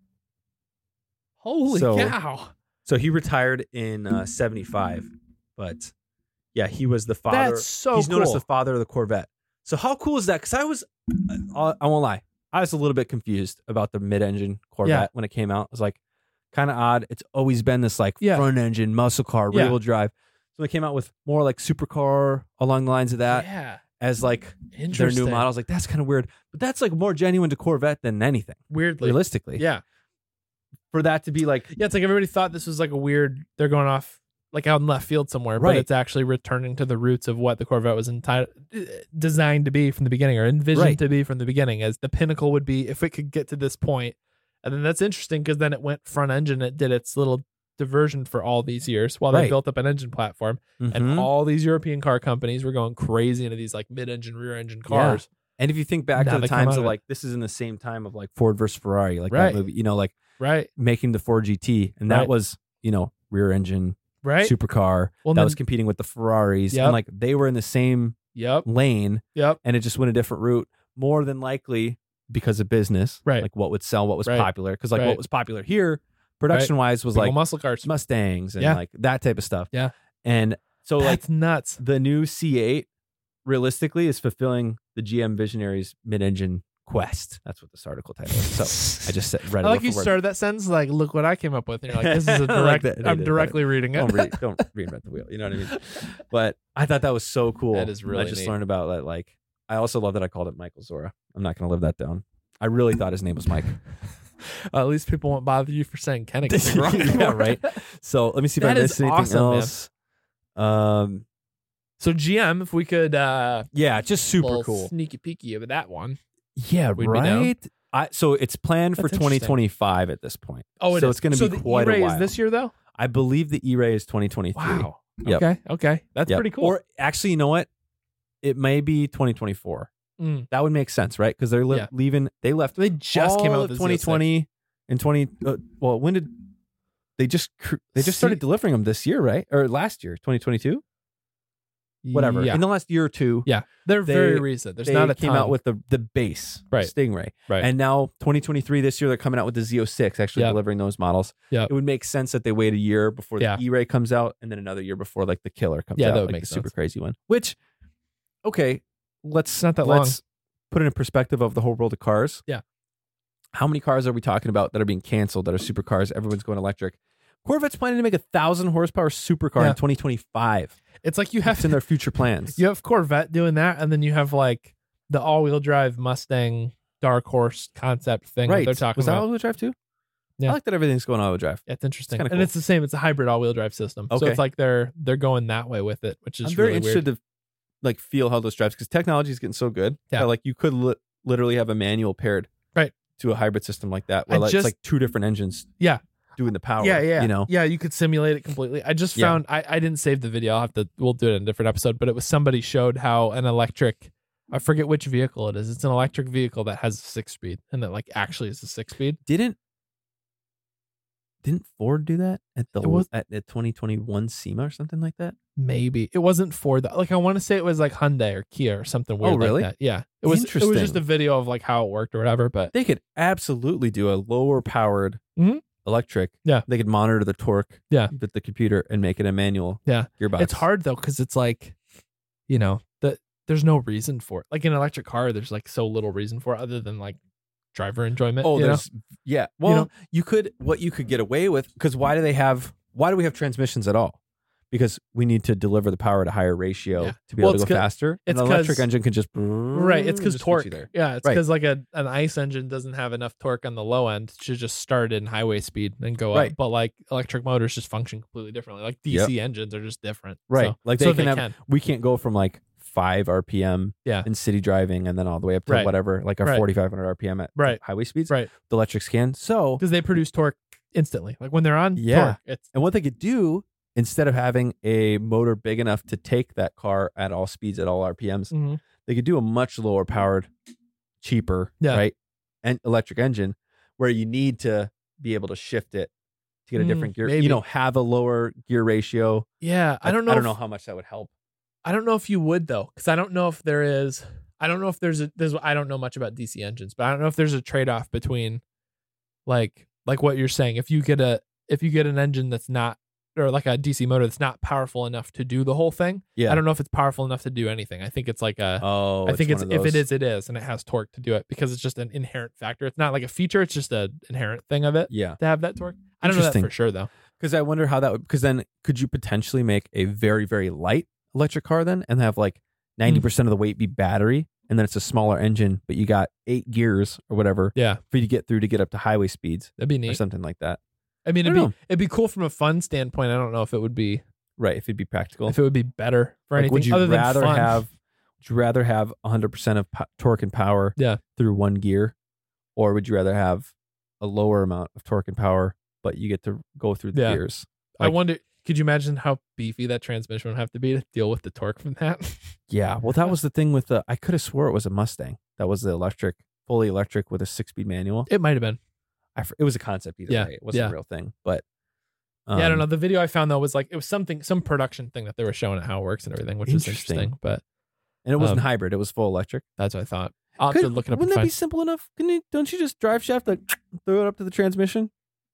Holy So- cow. So he retired in uh, seventy-five, but yeah, he was the father. That's so He's known as cool. the father of the Corvette. So how cool is that? Because I was, I, I won't lie, I was a little bit confused about the mid-engine Corvette Yeah. when it came out. I was like, kind of odd. It's always been this like Yeah. front-engine muscle car, Yeah. rear-wheel drive. So they came out with more like supercar along the lines of that yeah. as like their Interesting. new models. Like that's kind of weird, but that's like more genuine to Corvette than anything, Weirdly. realistically. Yeah. For that to be like, Yeah, it's like everybody thought this was like a weird, they're going off like out in left field somewhere, Right. but it's actually returning to the roots of what the Corvette was entitled, designed to be from the beginning or envisioned Right. to be from the beginning, as the pinnacle would be if it could get to this point. And then that's interesting because then it went front engine. It did its little diversion for all these years while they Right. built up an engine platform. mhm. And all these European car companies were going crazy into these like mid-engine, rear-engine cars. And if you think back Now to the they come times out of of it. like, this is in the same time of like Ford versus Ferrari, like Right. that movie, you know, like Right. making the Ford G T. And that Right. was, you know, rear engine Right. supercar Well, that then- was competing with the Ferraris. Yep. And like they were in the same Yep. lane Yep. and it just went a different route, more than likely because of business. Right. Like what would sell, what was Right. popular. Because like Right. what was popular here, production wise, was Big like old muscle cars. Mustangs and Yeah. like that type of stuff. Yeah. And so like That's nuts. the new C eight realistically is fulfilling the G M Visionaries mid-engine quest. That's what this article title is. So I just said, read it I like word you for word. started that sentence like, look what I came up with. And you're like, this is a I like direct, that. I I'm did, directly reading it. Don't, re- don't reinvent the wheel. You know what I mean? But I thought that was so cool. That is really I just neat. learned about that. Like, I also love that I called it Michael Zora. I'm not going to live that down. I really thought his name was Mike. Uh, at least people won't bother you for saying Kenny. 'cause you're wrong. Yeah, right. So let me see if That I is missed anything awesome, man. else. Um, So G M, if we could uh yeah, just super little cool. sneaky peeky of that one. Yeah, We'd be down. right. I, so it's planned for That's interesting. twenty twenty-five at this point. Oh, it so is. it's going to so be the quite E-Ray a while. is this year though? I believe the E-Ray is twenty twenty-three. Wow. Yep. Okay. Okay. That's Yep. pretty cool. Or actually, you know what? It may be twenty twenty-four. Mm. That would make sense, right? Because they're li- Yeah. leaving. They left. They just all came out of with the twenty twenty and twenty. Uh, well, when did they just cr- they just started See- delivering them this year, right? Or last year, twenty twenty-two? Whatever. Yeah. In the last year or two, yeah. They're they- very recent. There's they not a came ton. out with the the base Right. Stingray, Right. and now twenty twenty-three this year they're coming out with the Z oh six, actually Yep. delivering those models. Yep. It would make sense that they wait a year before Yeah. the E-Ray comes out, and then another year before like the Killer comes Yeah, out, that would like make the super sense. crazy one. Which, okay, let's It's not that let's put it in perspective of the whole world of cars. Yeah. How many cars are we talking about that are being canceled that are supercars? Everyone's going electric. Corvette's planning to make a thousand horsepower supercar Yeah. in twenty twenty-five. It's like you have It's in their future plans. you have Corvette doing that, and then you have like the all-wheel drive Mustang Dark Horse concept thing Right. that they're talking Was that about. all-wheel drive too? Yeah. I like that everything's going all-wheel drive. It's interesting, kinda and cool. it's the same. It's a hybrid all-wheel drive system, so Okay. it's like they're they're going that way with it, which is I'm very really interested weird. to like feel how those drives because technology is getting so good Yeah. that like you could li- literally have a manual paired. Right. to a hybrid system like that, where I like, just- it's like two different engines. Yeah. Doing the power. Yeah, yeah, You know. yeah. You could simulate it completely. I just Yeah. found I, I didn't save the video. I'll have to. We'll do it in a different episode. But it was somebody showed how an electric. I forget which vehicle it is. It's an electric vehicle that has a six speed and that like actually is a six speed. Didn't didn't Ford do that at the It was- at the twenty twenty-one SEMA or something like that? Maybe it wasn't for the like I want to say it was like Hyundai or Kia or something weird Oh, really? like that. Yeah, it was. It was Interesting. just a video of like how it worked or whatever. But They could absolutely do a lower powered Mhm. electric. Yeah. They could monitor the torque Yeah. with the computer and make it a manual Yeah. gearbox. it's hard though because it's like, you know, the there's no reason for it. Like an electric car, there's like so little reason for it other than like driver enjoyment. Oh, you know? there's yeah. Well, know? you could what you could get away with because why do they have why do we have transmissions at all? Because we need to deliver the power at a higher ratio Yeah. to be Well, able to it's go 'cause- faster. it's An electric 'cause- engine can just Right, it's because just get you torque. there. Yeah, it's Right. because like a an ICE engine doesn't have enough torque on the low end to just start in highway speed and go Right. up. But like electric motors just function completely differently. Like D C engines are just different. Right. So, Like so they can have we can't go from like five R P M Yeah. in city driving and then all the way up to Right. whatever, like a Right. forty-five hundred R P M at Right. highway speeds. Right. The electrics can. So because they produce torque instantly. Like when they're on, Yeah. torque, it's and what they could do instead of having a motor big enough to take that car at all speeds at all R P Ms, mhm. they could do a much lower powered, cheaper, Yeah. right, and electric engine where you need to be able to shift it to get a Mm, different gear. maybe. You know, have a lower gear ratio. yeah. I don't know. I don't if- know how much that would help. I don't know if you would though, because I don't know if there is. I don't know if there's a. There's. I don't know much about D C engines, but I don't know if there's a trade off between, like, like what you're saying. If you get a, if you get an engine that's not, or like a D C motor that's not powerful enough to do the whole thing. Yeah. I don't know if it's powerful enough to do anything. I think it's like a. Oh, I think it's one of if it those. is, it is, and it has torque to do it because it's just an inherent factor. It's not like a feature; it's just an inherent thing of it Yeah. to have that torque. I don't know that Interesting. for sure though. Because I wonder how that would. Because then, could you potentially make a very, very light electric car then, and have like ninety percent of the weight be battery, and then it's a smaller engine, but you got eight gears or whatever Yeah, for you to get through to get up to highway speeds that'd be or neat. something like that. I mean, I it'd don't be it'd be cool from a fun standpoint. I don't know if it would be Right? If it'd be practical. if it would be better for Like, anything would you other than rather fun. have? Would you rather have one hundred percent of po- torque and power? Yeah. Through one gear, or would you rather have a lower amount of torque and power, but you get to go through the Yeah. gears? I like- wonder, could you imagine how beefy that transmission would have to be to deal with the torque from that? Yeah. Well, that was the thing with the. I could have swore it was a Mustang. That was the electric, fully electric with a six-speed manual. It might have been. I, fr- it was a concept either Yeah, way. It wasn't yeah. a real thing, but yeah, I don't um, know. The video I found though was like it was something, some production thing that they were showing it how it works and everything, which is Interesting. interesting. But And it wasn't um, hybrid; it was full electric. that's what I thought. I'll have Could- to look it up. wouldn't And that find. be simple enough? Can you, don't you just drive shaft like throw it up to the transmission?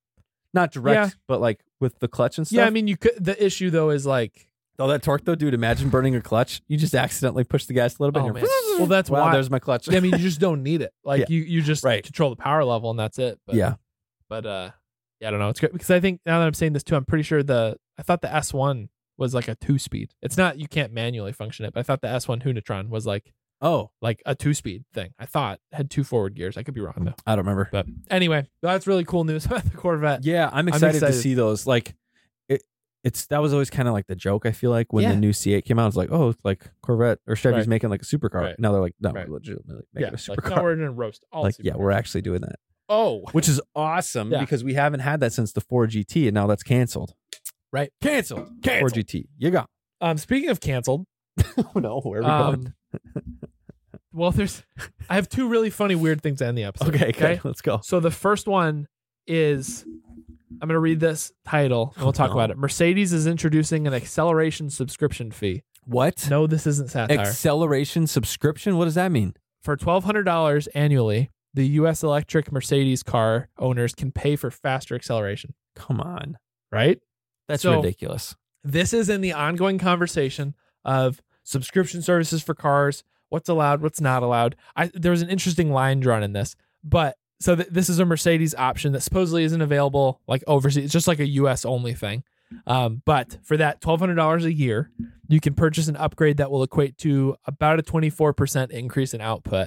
Not direct, Yeah. but like with the clutch and stuff. Yeah, I mean, you could. The issue though is like, all that torque though, dude. Imagine burning a clutch. You just accidentally push the gas a little bit. Oh, and man. you're, Well, that's wow, why- there's my clutch. I mean, you just don't need it. Like Yeah. you, you just Right. control the power level and that's it. But, yeah, But uh, yeah, I don't know. It's great because I think now that I'm saying this too, I'm pretty sure the I thought the S one was like a two speed. It's not. You can't manually function it, but I thought the S one Hunatron was like. Oh, like a two-speed thing. I thought had two forward gears. I could be wrong though. I don't remember. But anyway, that's really cool news about the Corvette. Yeah, I'm excited, excited. to see those. Like, it, it's that was always kind of like the joke. I feel like when Yeah. the new C eight came out, it's like, oh, it's like Corvette or Chevy's Right. making like a supercar. Right. Now they're like, no, Right. we're legitimately Yeah, making a like, supercar. no, we're gonna roast all. like, yeah, supercars. we're actually doing that, Oh, which is awesome Yeah. because we haven't had that since the Ford G T, and now that's canceled. right. Canceled. Canceled. Ford G T. You got. Um, speaking of canceled, Oh no, where are we going? um, well, there's. I have two really funny weird things to end the episode. Okay, okay, let's go. So the first one is, I'm gonna read this title and we'll talk No. about it. Mercedes is introducing an acceleration subscription fee. What? No, this isn't satire. Acceleration subscription? What does that mean? For twelve hundred dollars annually, the U S electric Mercedes car owners can pay for faster acceleration. Come on. Right? That's So- ridiculous. This is in the ongoing conversation of subscription services for cars, what's allowed, what's not allowed. I, there was an interesting line drawn in this, but so th- this is a Mercedes option that supposedly isn't available like overseas. It's just like a U S only thing. Um, but for that twelve hundred dollars a year, you can purchase an upgrade that will equate to about a twenty-four percent increase in output.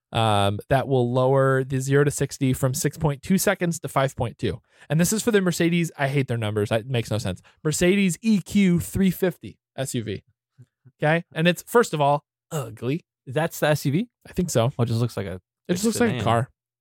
Um, that will lower the zero to sixty from six point two seconds to five point two. And this is for the Mercedes. I hate their numbers. It makes no sense. Mercedes E Q three fifty S U V. Okay. And it's, first of all, ugly. That's the S U V? I think so. Oh, it just looks like a It just looks like a sedan. car.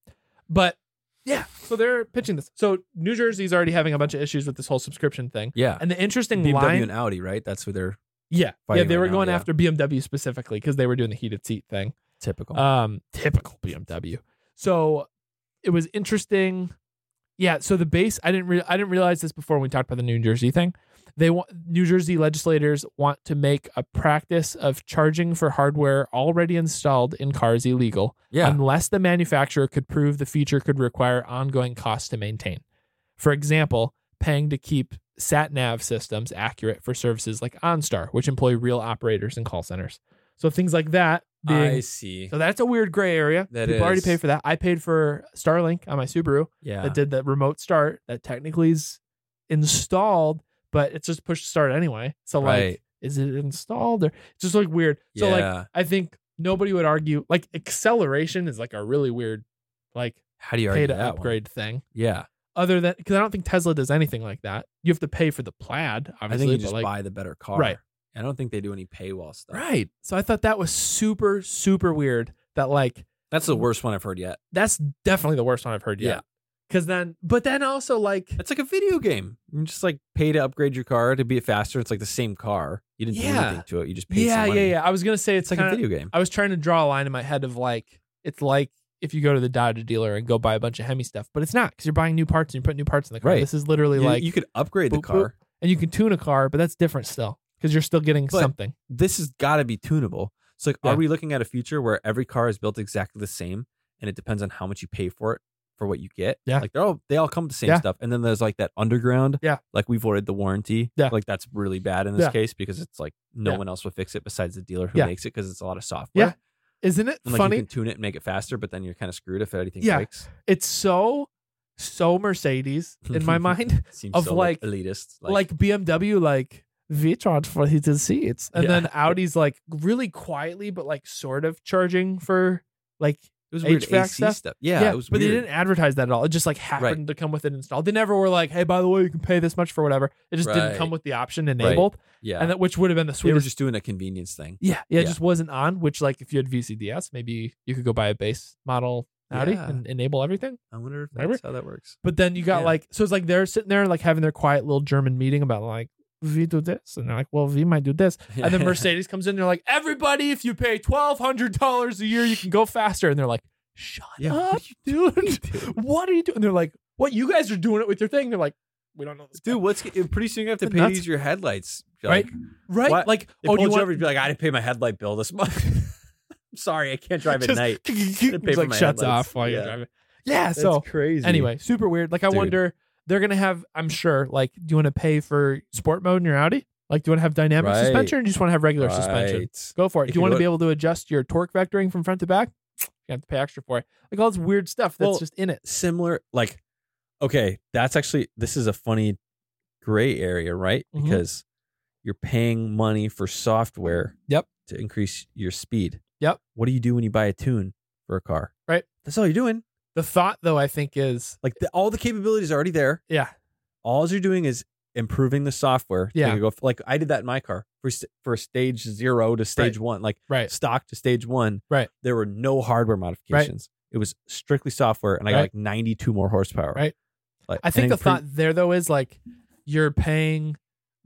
But yeah, so they're pitching this. So New Jersey's already having a bunch of issues with this whole subscription thing. Yeah. And the interesting B M W line, and Audi, right? That's who they're yeah, yeah, fighting they right were now, going yeah. after B M W specifically because they were doing the heated seat thing. typical. Um, typical B M W. So it was interesting. Yeah. So the base, I didn't re- I didn't realize this before when we talked about the New Jersey thing. They want New Jersey legislators want to make a practice of charging for hardware already installed in cars illegal, yeah. unless the manufacturer could prove the feature could require ongoing costs to maintain. For example, paying to keep sat nav systems accurate for services like OnStar, which employ real operators and call centers. So things like that. Being, I see. so that's a weird gray area. That People already is. pay for that. I paid for Starlink on my Subaru Yeah. that did the remote start that technically is installed, but it's just push to start anyway. So like, Right. is it installed or it's just like weird? So Yeah. like, I think nobody would argue like acceleration is like a really weird, like How do you pay argue to that one? upgrade thing. Yeah. Other than because I don't think Tesla does anything like that. You have to pay for the plaid, obviously. I think you but just like, buy the better car. Right. I don't think they do any paywall stuff. right. So I thought that was super super weird. That like That's the worst one I've heard yet. that's definitely the worst one I've heard yet. Yeah. Because then, but then also like It's like a video game. You just like pay to upgrade your car to be faster. It's like the same car. You didn't do Yeah. anything to it. You just paid yeah, some yeah, money. yeah. I was gonna say it's, It's like kinda, a video game. I was trying to draw a line in my head of like it's like if you go to the Dodge dealer and go buy a bunch of Hemi stuff, but it's not because you're buying new parts and you're putting new parts in the car. Right. This is literally You, like you could upgrade the boop, car. boop. And you can tune a car, but that's different still because you're still getting But- something. This has got to be tunable. So like, Yeah. are we looking at a future where every car is built exactly the same and it depends on how much you pay for it for what you get? Yeah. Like they're all they all come with the same Yeah. stuff. And then there's like that underground. Yeah. Like we voided the warranty. Yeah. Like that's really bad in this Yeah. case because it's like no Yeah. one else will fix it besides the dealer who Yeah. makes it because it's a lot of software. Yeah. Isn't it And like funny? you can tune it and make it faster, but then you're kind of screwed if anything Yeah. breaks. It's so so Mercedes in my mind. Seems Of so like- elitist. Like, B M W, like we charge for heated seats, and Yeah. then Audi's like really quietly, but like sort of charging for like it was weird H V A C A C stuff. stuff. Yeah, it was but weird. they didn't advertise that at all. It just like happened to come with it installed. They never were like, hey, by the way, you can pay this much for whatever. It just didn't Right. come with the option enabled, Yeah. and that which would have been the they were sweetest. just doing a convenience thing. yeah, yeah, it Yeah. just wasn't on. Which like if you had V C D S, maybe you could go buy a base model Audi Yeah. and enable everything. I wonder if Remember? that's how that works. But then you got Yeah. like, so it's like they're sitting there like having their quiet little German meeting about like, we do this. And they're like, well, we might do this. And then Mercedes comes in and they're like, everybody, if you pay twelve hundred dollars a year, you can go faster. And they're like, shut Yeah, up, what are you dude. doing? What are you doing? And they're like, what? You guys are doing it with your thing. They're like, we don't know this. Dude, guy." what's pretty soon you have to The pay to nuts. use your headlights. You're Right? Like, Right? what? Like, they oh, pulled do you you want over and be like, I didn't pay my headlight bill this month. I'm sorry, I can't drive at just, night. It's pay for like my shuts headlights. off while you're Yeah. driving. Yeah. That's So crazy. anyway, super weird. Like, I Dude. wonder, they're going to have, I'm sure, like, do you want to pay for sport mode in your Audi? Like, do you want to have dynamic Right. suspension or do you just want to have regular suspension? Right. Go for it. If Do you you want to go- be able to adjust your torque vectoring from front to back? You have to pay extra for it. Like all this weird stuff that's Well, just in it. Similar, like, okay, that's actually, this is a funny gray area, right? Mhm. Because you're paying money for software Yep. to increase your speed. Yep. What do you do when you buy a tune for a car? Right. That's all you're doing. The thought, though, I think is, Like the, all the capabilities are already there. yeah, All you're doing is improving the software. to Yeah. make it go, like I did that in my car for st- for stage zero to stage one, like right. stock to stage one. Right. There were no hardware modifications. It was strictly software, and I got Right. like ninety-two more horsepower. Right. Like I think and the it pre- thought there, though, is like you're paying,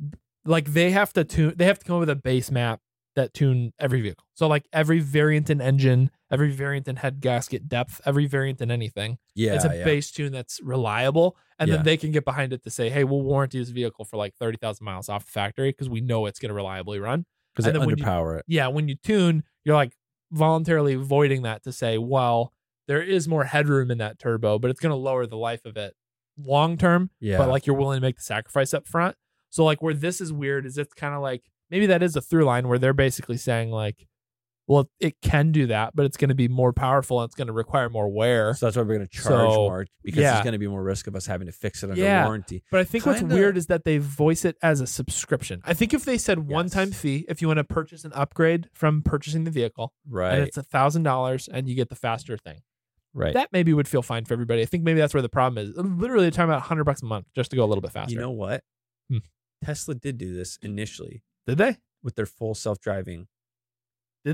like they have to tune, they have to come up with a base map that tune every vehicle. So like every variant in engine, every variant in head gasket depth, every variant in anything. yeah, it's a yeah. base tune that's reliable, and Yeah. then they can get behind it to say, "Hey, we'll warranty this vehicle for like thirty thousand miles off the factory because we know it's going to reliably run." because and they then when you- underpower it. Yeah, when you tune, you're like voluntarily voiding that to say, "Well, there is more headroom in that turbo, but it's going to lower the life of it long term." Yeah, But like you're willing to make the sacrifice up front. So like where this is weird is it's kind of like maybe that is a through line where they're basically saying like, well, it can do that, but it's going to be more powerful and it's going to require more wear. so that's why we're going to charge So, more because yeah. there's going to be more risk of us having to fix it under Yeah. warranty. But I think what's Kinda- weird is that they voice it as a subscription. I think if they said one time Yes. fee, if you want to purchase an upgrade from purchasing the vehicle, Right, and it's a thousand dollars and you get the faster thing, right. that maybe would feel fine for everybody. I think maybe that's where the problem is. Literally, they're talking about a hundred bucks a month just to go a little bit faster. You know what? Hmm. Tesla did do this initially Did they? with their full self-driving. Did they?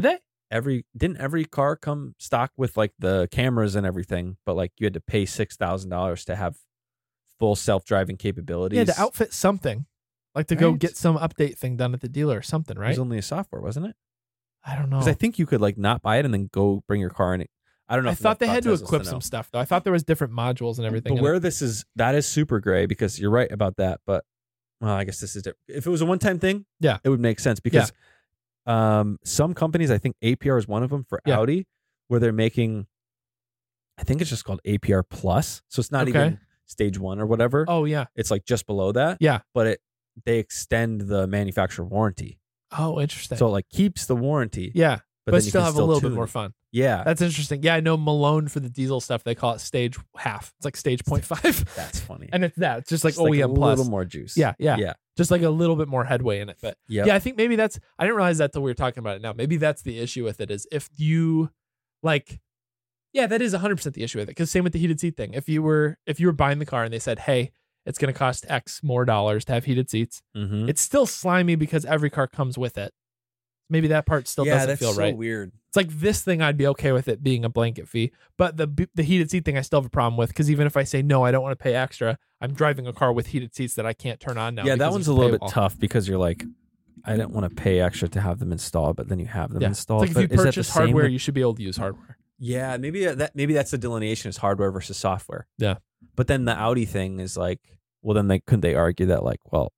every didn't every car come stock with like the cameras and everything, but like you had to pay six thousand dollars to have full self-driving capabilities. Yeah, to outfit something. Like to go Right. get some update thing done at the dealer or something, It right? was only a software, wasn't it? I don't know. Because I think you could like not buy it and then go bring your car in it. I don't know. I if thought they enough had to about Teslas equip know. some stuff though. I thought there was different modules and everything. But in where it. this is, that is super gray because you're right about that. But well, I guess this is different. If it was a one-time thing, Yeah. it would make sense because um, some companies, I think A P R is one of them for Yeah. Audi, where they're making, I think it's just called A P R plus, so it's not Okay. even stage one or whatever. Oh yeah, It's like just below that. yeah. But it they extend the manufacturer warranty, Oh, interesting. so it like keeps the warranty. yeah, but, but, then you still can have still a little tune bit more it. fun. Yeah, That's interesting. Yeah, I know Malone for the diesel stuff. They call it stage half. It's like stage point five, that's funny. and it's that. It's just like Just, O E M a plus. little more juice. Yeah, yeah, yeah, just like a little bit more headway in it. But Yep. yeah, I think maybe that's. I didn't realize that till we were talking about it now. Maybe that's the issue with it is if you like. Yeah, that is one hundred percent the issue with it. Because same with the heated seat thing. If you were if you were buying the car and they said, "Hey, it's going to cost X more dollars to have heated seats," Mm-hmm. it's still slimy because every car comes with it. Maybe that part still yeah, doesn't that's feel so right. weird. It's like this thing, I'd be okay with it being a blanket fee, but the the heated seat thing, I still have a problem with because even if I say no, I don't want to pay extra. I'm driving a car with heated seats that I can't turn on now. Yeah, that because one's there's a little bit paywall. tough because you're like, I don't want to pay extra to have them installed, but then you have them Yeah. installed. It's like if But you is that the purchase same hardware, with- you should be able to use hardware. yeah, maybe that maybe that's the delineation is hardware versus software. Yeah. But then the Audi thing is like, well, then they couldn't they argue that like, well,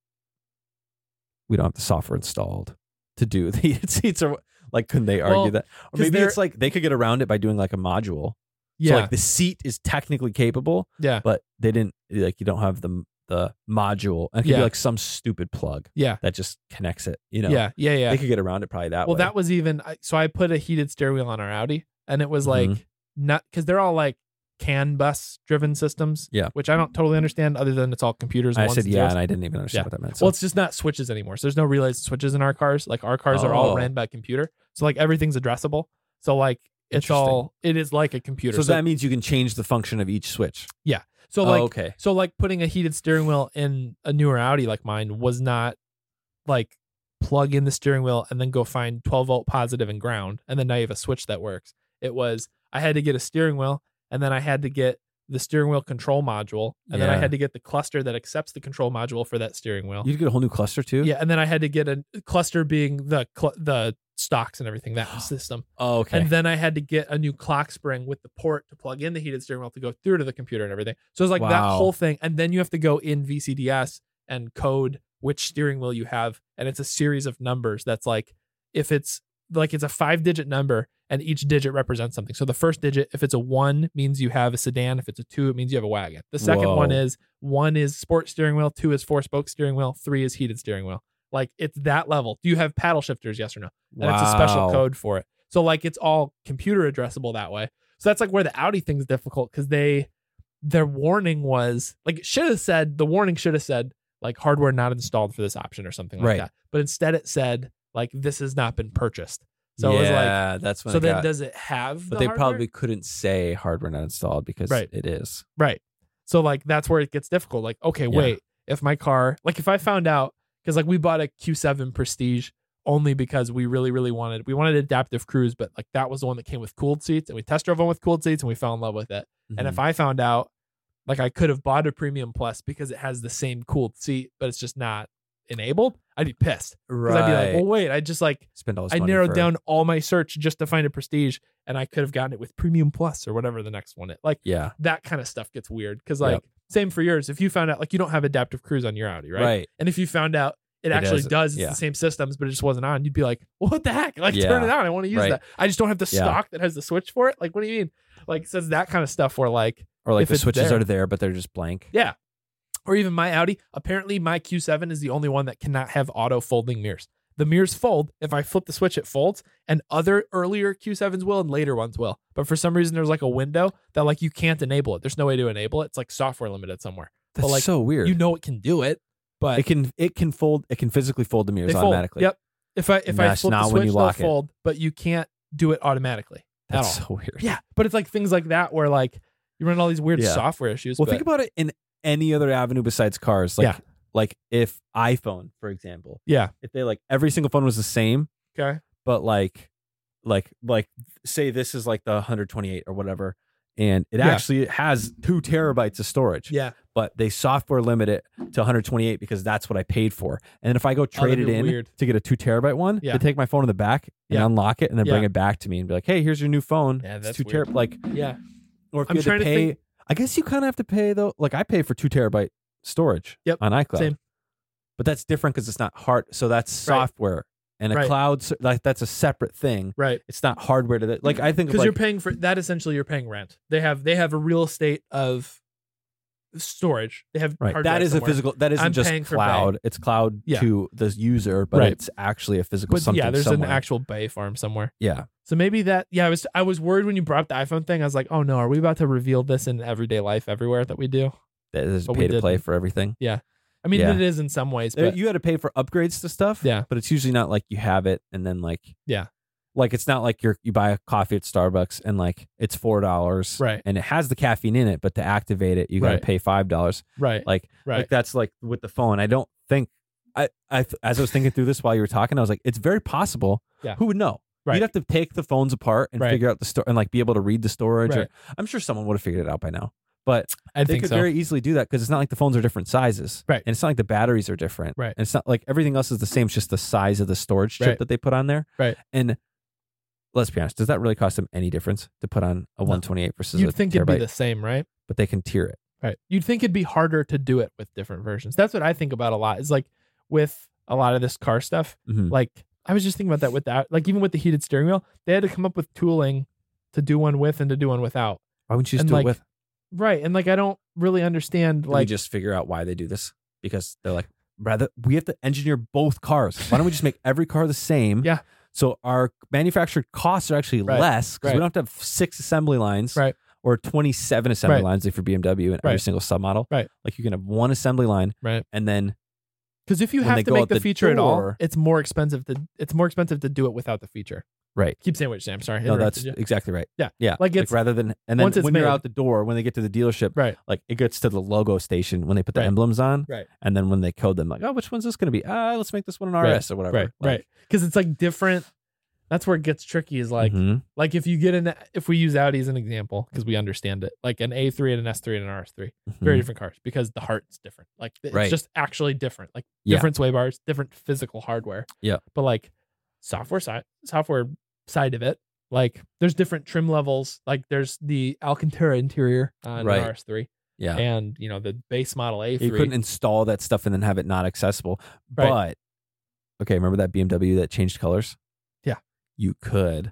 we don't have the software installed to do the heated seats, or like, couldn't they argue Well, that? Or 'cause maybe they're- it's like they could get around it by doing like a module. Yeah, So like the seat is technically capable, yeah, but they didn't like you don't have the the module. And it could Yeah. be like some stupid plug yeah, that just connects it. You know, yeah, yeah, yeah. they could get around it probably that Well, way. that was even I- so. I put a heated steering wheel on our Audi, and it was like Mhm. not because they're all like CAN bus driven systems. Yeah. which I don't totally understand. Other than it's all computers. And I ones said and yeah, zeros. and I didn't even understand Yeah. what that meant. So. Well, it's just not switches anymore. So there's no relays and switches in our cars. Like our cars are all Oh. ran by computer. So like everything's addressable. So like it's Interesting. all it is like a computer. so So, that means you can change the function of each switch. so like oh, okay. so like putting a heated steering wheel in a newer Audi like mine was not like plug in the steering wheel and then go find twelve volt positive and ground and then now you have a switch that works. It was I had to get a steering wheel and then I had to get the steering wheel control module and then I Yeah. had to get the cluster that accepts the control module for that steering wheel. You'd get a whole new cluster too. Yeah, and then I had to get a cluster being the cl- the stocks and everything, that system. Oh, okay. And then I had to get a new clock spring with the port to plug in the heated steering wheel to go through to the computer and everything. So it's like that Wow. whole thing. And then you have to go in V C D S and code which steering wheel you have. And it's a series of numbers that's like, if it's like it's a five digit number and each digit represents something. So the first digit, if it's a one, means you have a sedan. If it's a two, it means you have a wagon. The second Whoa. one is one is sport steering wheel, two is four spoke steering wheel, three is heated steering wheel. Like it's that level. Do you have paddle shifters? Yes or no? And it's a special Wow. code for it. So like it's all computer addressable that way. So that's like where the Audi thing's difficult because they their warning was like it should have said the warning should have said like hardware not installed for this option or something like Right. that. But instead it said like this has not been purchased. So it was like yeah, that's when. so it then got, does it have but the they hardware? probably couldn't say hardware not installed because Right. it is. Right. So like that's where it gets difficult. Like, okay, Yeah. wait, if my car, like if I found out, because like we bought a Q seven Prestige only because we really, really wanted, we wanted adaptive cruise, but like that was the one that came with cooled seats and we test drove one with cooled seats and we fell in love with it. And Mhm. if I found out like I could have bought a Premium Plus because it has the same cooled seat, but it's just not enabled, I'd be pissed. Because right, I'd be like, well, wait, I just like, spend all this I money narrowed for- down all my search just to find a Prestige and I could have gotten it with Premium Plus or whatever the next one is. Like, Yeah, that kind of stuff gets weird because like Yep. same for yours. If you found out like you don't have adaptive cruise on your Audi, right? right. And if you found out it, It actually has- does, it's yeah. the same systems, but it just wasn't on, you'd be like, well, what the heck? Like Yeah. turn it on. I want to use Right. that. I just don't have the Yeah. stock that has the switch for it. Like, what do you mean? Like it says that kind of stuff where like, Or like if the it's switches there. are there, but they're just blank. yeah. Or even my Audi. Apparently my Q seven is the only one that cannot have auto folding mirrors. The mirrors fold. If I flip the switch, it folds. And other earlier Q sevens will and later ones will. But for some reason, there's like a window that like you can't enable it. There's no way to enable it. It's like software limited somewhere. That's like, so weird. You know it can do it, but it can it can fold. It can physically fold the mirrors they fold. automatically. Yep. If I if I That's flip the not when switch, you they'll lock it. fold, but you can't do it automatically at That's all. so weird. Yeah, but it's like things like that where like you run all these weird Yeah. software issues. Well, but think about it in any other avenue besides cars. Like, Yeah. like if iPhone, for example, yeah. if they like every single phone was the same, Okay. but like like like say this is like the one hundred twenty-eight or whatever, and it Yeah. actually has two terabytes of storage. Yeah. But they software limit it to one hundred twenty-eight because that's what I paid for. And then if I go trade that'd it be in weird. to get a two terabyte one, Yeah. they take my phone in the back and Yeah. unlock it and then bring Yeah. it back to me and be like, hey, here's your new phone. Yeah, it's that's two weird. terabyte. Like, Yeah. or if I'm you had trying to to pay, think- I guess you kind of have to pay though. Like I pay for two terabyte storage Yep. on iCloud. Same. But that's different because it's not hard. So that's Right. software and a Right. cloud. s- Like that's a separate thing. Right. It's not hardware to that. Like I think of Because like, you're paying for that. Essentially, you're paying rent. They have they have a real estate of storage. They have right. hard That drive is a somewhere. physical. That isn't I'm just paying for cloud. It's cloud Yeah. to the user, but Right. it's actually a physical But something. yeah, there's somewhere. an actual bay farm somewhere. Yeah. So maybe that. Yeah, I was I was worried when you brought up the iPhone thing. I was like, oh no, are we about to reveal this in everyday life everywhere that we do? That is But we pay to play didn't. for everything. I mean, Yeah. it is in some ways, There- but you had to pay for upgrades to stuff. Yeah. But it's usually not like you have it and then like Yeah. Like it's not like you're you buy a coffee at Starbucks and like it's four dollars. Right. And it has the caffeine in it, but to activate it, you gotta Right. pay five dollars. right, Like right, like that's like with the phone. I don't think I I th- as I was thinking through this while you were talking, I was like, it's very possible. Yeah. Who would know? Right. You'd have to take the phones apart and Right. figure out the store and like be able to read the storage. Right. Or, I'm sure someone would have figured it out by now. But I they think could so. very easily do that because it's not like the phones are different sizes. Right. And it's not like the batteries are different. Right. And it's not like everything else is the same. It's just the size of the storage chip Right. that they put on there. Right. And let's be honest, does that really cost them any difference to put on a one twenty-eight versus You'd a think terabyte? it'd be the same, right? But they can tier it. Right. You'd think it'd be harder to do it with different versions. That's what I think about a lot. Is like with a lot of this car stuff. Mhm. Like I was just thinking about that with that. Like even with the heated steering wheel, they had to come up with tooling to do one with and to do one without. Why wouldn't you just And do like, it with? Right. And like I don't really understand. Like, we Like just figure out why they do this because they're like, rather we have to engineer both cars. Why don't we just make every car the same? Yeah. So our manufactured costs are actually Right. less because Right. we don't have to have six assembly lines. Right. Or twenty-seven assembly Right. lines if you're B M W in every Right. single submodel. Right. Like you can have one assembly line, right. and then Because if you when they have to go make out the, the feature at all, door- it's more expensive to it's more expensive to do it without the feature. right. Keep saying what you're saying. I'm sorry. I No, that's interrupted you. exactly right. Yeah. yeah. Like it's rather than and then once it's when you're made- out the door, when they get to the dealership, right. like it gets to the logo station when they put the Right. emblems on, Right. and then when they code them, like, oh, which one's this going to be? Ah, let's make this one an R S or whatever. Right. Like, Right. Because it's like different. That's where it gets tricky. Is like mhm. like if you get an if we use Audi as an example because we understand it, like an A three and an S three and an R S three, very Mhm. different cars because the heart's different. Like it's Right. just actually different. Like Yeah. different sway bars, different physical hardware. Yeah. But like software side, software side of it, like there's different trim levels. Like there's the Alcantara interior on Right. an R S three, yeah. and you know the base model A You three. couldn't install that stuff and then have it not accessible. Right. But okay, remember that B M W that changed colors? Yeah. You could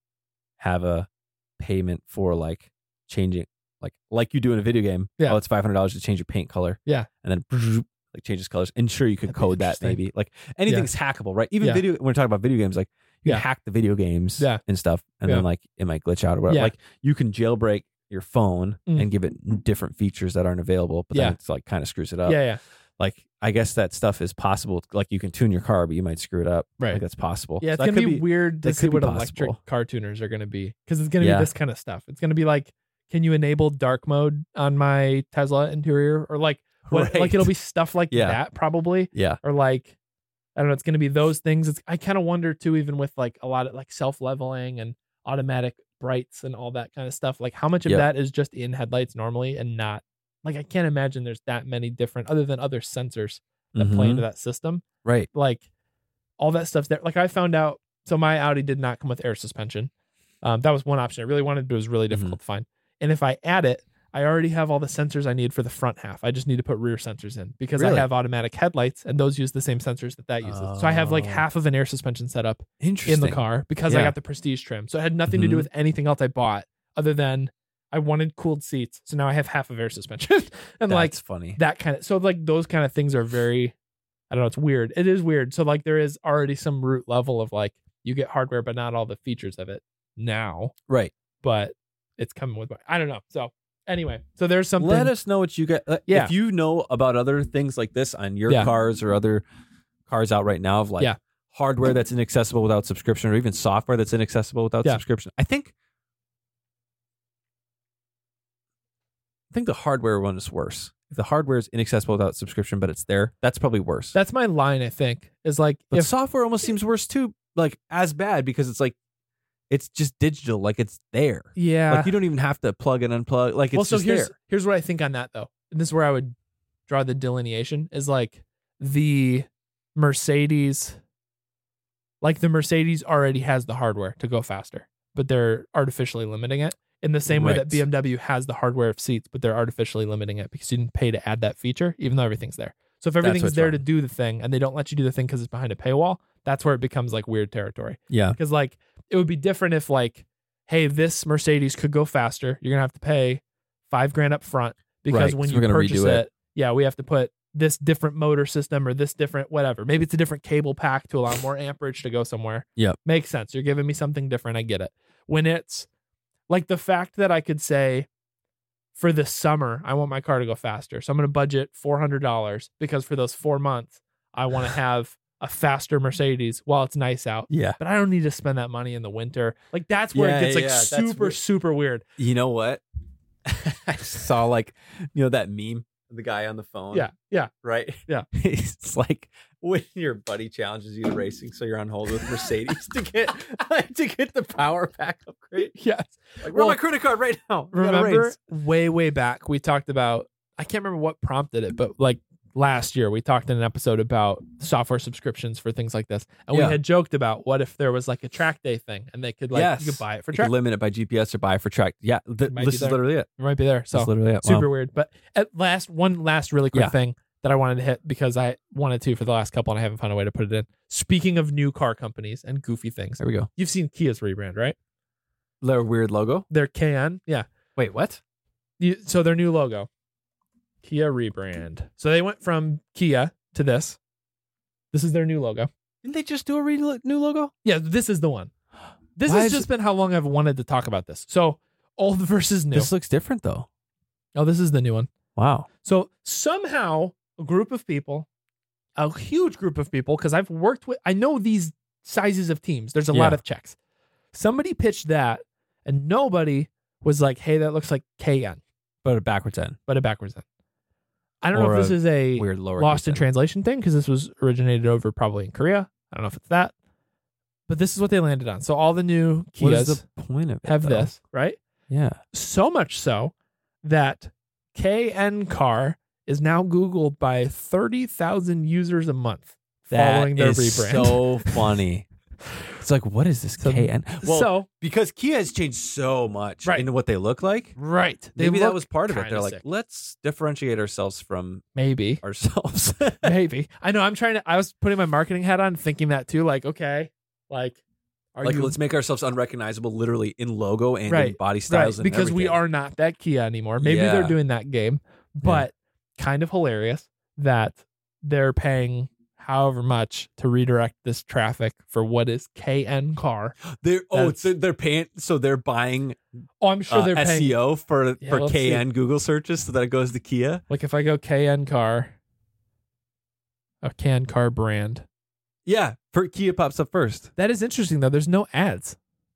have a payment for like changing, like like you do in a video game. Yeah. Oh, it's five hundred dollars to change your paint color. Yeah. And then like changes colors. And sure, you could That'd be code that interesting. maybe. Like anything's hackable, right? Even Yeah. video. When we're talking about video games, like you Yeah. can hack the video games Yeah. and stuff, and Yeah. then like it might glitch out or whatever. Yeah. Like you can jailbreak your phone Mm. and give it different features that aren't available, but Yeah. then it's like kind of screws it up. yeah, yeah, Like I guess that stuff is possible. Like you can tune your car, but you might screw it up. Right. Like that's possible. yeah. It's So that gonna could be, weird to that see could be what electric possible. car tuners are gonna be because it's gonna Yeah. be this kind of stuff. It's gonna be like, can you enable dark mode on my Tesla interior or like what? Right. Like it'll be stuff like Yeah. that probably. Yeah. Or like I don't know, it's going to be those things. It's, I kind of wonder too, even with like a lot of like self leveling and automatic brights and all that kind of stuff. Like how much of Yep. that is just in headlights normally and not like I can't imagine there's that many different other than other sensors that play Mhm. into that system. Right. Like all that stuff's there. Like I found out, so my Audi did not come with air suspension. Um, that was one option I really wanted, but it was really difficult Mm-hmm. to find. And if I add it, I already have all the sensors I need for the front half. I just need to put rear sensors in because Really? I have automatic headlights and those use the same sensors that that uses. So I have like Oh. half of an air suspension setup Interesting. in the car because I Yeah. got the Prestige trim. So it had nothing to do Mhm. with anything else I bought other than I wanted cooled seats. So now I have half of air suspension and like That's funny. that kind of, so like those kind of things are very, I don't know, it's weird. It is weird. So like there is already some root level of like you get hardware, but not all the features of it now, Right. but it's coming with, my, I don't know. So anyway, so there's something. Let us know what you get. uh, Yeah. If you know about other things like this on your Yeah. cars or other cars out right now of like Yeah. hardware that's inaccessible without subscription or even software that's inaccessible without Yeah. subscription. I think I think the hardware one is worse. If the hardware is inaccessible without subscription, but it's there, that's probably worse. That's my line, I think, is like but if software almost seems worse too, like as bad because it's like It's just digital, like it's there. Yeah. Like you don't even have to plug and unplug. Like it's well, so just here's there. here's what I think on that though. And this is where I would draw the delineation is like the Mercedes, like the Mercedes already has the hardware to go faster, but they're artificially limiting it in the same way that Right. B M W has the hardware of seats, but they're artificially limiting it because you didn't pay to add that feature, even though everything's there. So if everything's what's there wrong. to do the thing and they don't let you do the thing because it's behind a paywall, that's where it becomes like weird territory. Yeah. Because like it would be different if like, hey, this Mercedes could go faster. You're gonna have to pay five grand up front because Right, when 'cause you we're gonna purchase redo it, it. yeah, we have to put this different motor system or this different whatever. Maybe it's a different cable pack to allow more amperage to go somewhere. Yep. Makes sense. You're giving me something different. I get it. When it's like the fact that I could say for the summer, I want my car to go faster. So I'm going to budget four hundred dollars because for those four months, I want to have a faster Mercedes while it's nice out. Yeah. But I don't need to spend that money in the winter. Like that's where Yeah, it gets like yeah, that's super, weird. super weird. You know what? I saw like, you know, that meme of the guy on the phone. Yeah. Yeah. Right? Yeah. It's like when your buddy challenges you to racing, so you're on hold with Mercedes to get like, to get the power pack upgrade. Yes. Like, Well, run my credit card right now. We gotta Remember race. way, way back, we talked about, I can't remember what prompted it, but like last year, we talked in an episode about software subscriptions for things like this. And Yeah. we had joked about what if there was like a track day thing and they could like, Yes. you could buy it for You track. could limit it by G P S or buy it for track. Yeah, th- might this be is there. literally it. It might be there. So That's literally it. super Wow. weird. But at last, one last really quick Yeah. thing that I wanted to hit because I wanted to for the last couple and I haven't found a way to put it in. Speaking of new car companies and goofy things, There we go. you've seen Kia's rebrand, right? Their weird logo. Their K N. Yeah. Wait, what? You, so their new logo, Kia rebrand. So they went from Kia to this. This is their new logo. Didn't they just do a re- new logo? Yeah, this is the one. This Why has is just it- been how long I've wanted to talk about this. So old versus new. This looks different though. Oh, this is the new one. Wow. So somehow a group of people, a huge group of people, because I've worked with, I know these sizes of teams. There's a lot Yeah. of checks. Somebody pitched that and nobody was like, hey, that looks like K N, But a backwards end. but a backwards end. I don't know Or if this a is a Weird lower. lost in translation thing because this was originated over probably in Korea. I don't know if it's that, but this is what they landed on. So all the new What is Kias the point of it? have though? this, right? Yeah. So much so that K N car is now Googled by thirty thousand users a month following That their is rebrand. so funny. It's like, what is this So- K N? Well, so, because Kia has changed so much Right. into what they look like. right. They Maybe that look was part of it. kinda They're like, sick. let's differentiate ourselves from maybe, ourselves. maybe. I know I'm trying to, I was putting my marketing hat on thinking that too. Like, okay, like, are like, you, let's make ourselves unrecognizable literally in logo and in Right, body styles. right, And because we everything. are not that Kia anymore. Maybe Yeah. they're doing that game, but kind of hilarious that they're paying however much to redirect this traffic for what is K N car. They're oh, That's- they're, they're paying. So they're buying Oh, I'm sure uh, they're paying. S E O for Yeah, for let's K N Google searches, so that it goes to Kia. Like if I go K N car, a K N car brand. Yeah, for Kia pops up first. That is interesting though. There's no ads.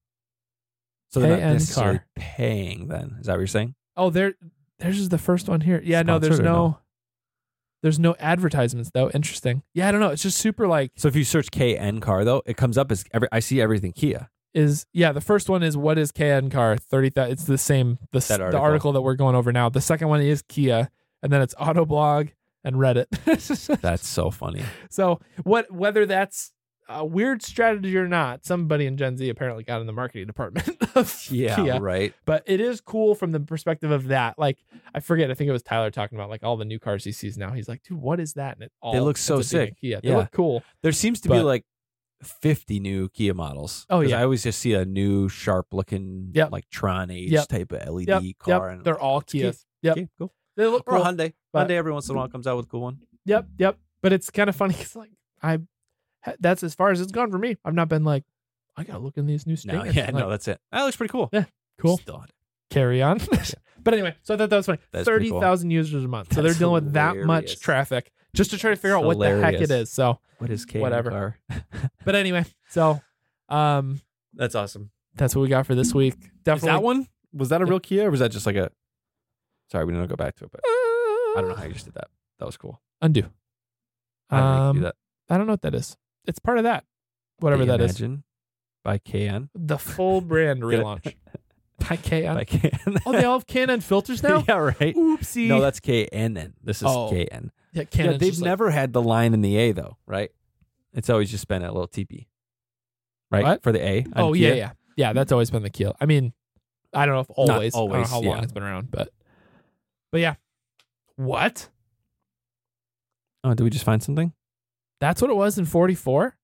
So they're not K N necessarily car. paying. Then is that what you're saying? Oh, there. There's just the first one here. Yeah, no, there's Sponsored or no, no? There's no advertisements though. Interesting. Yeah, I don't know. It's just super like So if you search K N car though, it comes up as every. I see everything Kia. is yeah. The first one is what is K N car thirty thousand. It's the same. The s- That the article. article that we're going over now. The second one is Kia, and then it's Autoblog and Reddit. That's so funny. So what whether that's a weird strategy or not, somebody in Gen Z apparently got in the marketing department of Yeah, Kia. right. But it is cool from the perspective of that. Like I forget, I think it was Tyler talking about like all the new cars he sees now. He's like, dude, what is that? And it all They look so ends up being a sick. Kia. They Yeah. look cool. There seems to be But- like fifty new Kia models. Oh, 'Cause yeah. I always just see a new sharp looking Yep. like Tron Age Yep. type of L E D Yep. car. Yep. And They're all Kia. Kias. Yep. Okay, cool. They look Or cool. Hyundai. but- Hyundai every once in a while comes out with a cool one. Yep. Yep. But it's kind of funny because like I, that's as far as it's gone for me. I've not been like, I gotta look in these new No, stickers. yeah, Like, no, that's it. That looks pretty cool. Yeah, cool. Still Hyundai. Carry on. But anyway, so I thought that was funny. That's pretty Thirty cool. thousand users a month. So That's they're dealing with that much hilarious. traffic just to try to figure out It's what the heck it hilarious. is. So, What is K N Whatever. car? but anyway, so um, That's awesome. that's what we got for this week. Is Definitely that one? Was that a Yeah. real Kia or was that just like a sorry, we didn't go back to it, but I don't know Uh, how you just did that. That was cool. Undo. I don't know how you Um, can do that. I don't know what that is. It's part of that. Whatever Can you that is. imagine? by K N. The full brand Get it? relaunch. By K N. By K N. Oh, they all have K N filters now? Yeah, right. Oopsie. No, that's K N N. This is Oh. K N. yeah, Yeah, Canon's they've just like- never had the line in the A though, right? It's always just been a little T P, right? What? For the A. on Oh, yeah, Kia. yeah. Yeah, that's always been the keel. I mean, I don't know if always. I always, don't know how long yeah. it's been around, but but yeah. What? Oh, did we just find something? That's what it was in forty-four?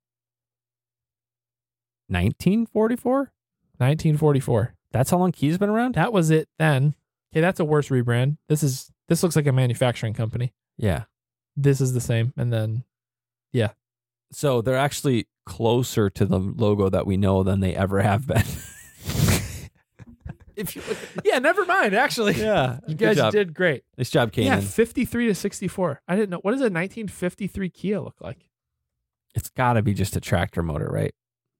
nineteen forty-four. nineteen forty-four. That's how long Kia's been around. That was it then. Okay, that's a worse rebrand. This is this looks like a manufacturing company. Yeah. This is the same, and then So they're actually closer to the logo that we know than they ever have been. If you look at yeah, never mind. Actually, yeah, you good guys job. did great. Nice job, Kanan. Yeah, fifty-three to sixty-four. I didn't know. What does a nineteen fifty-three Kia look like? It's got to be just a tractor motor, right?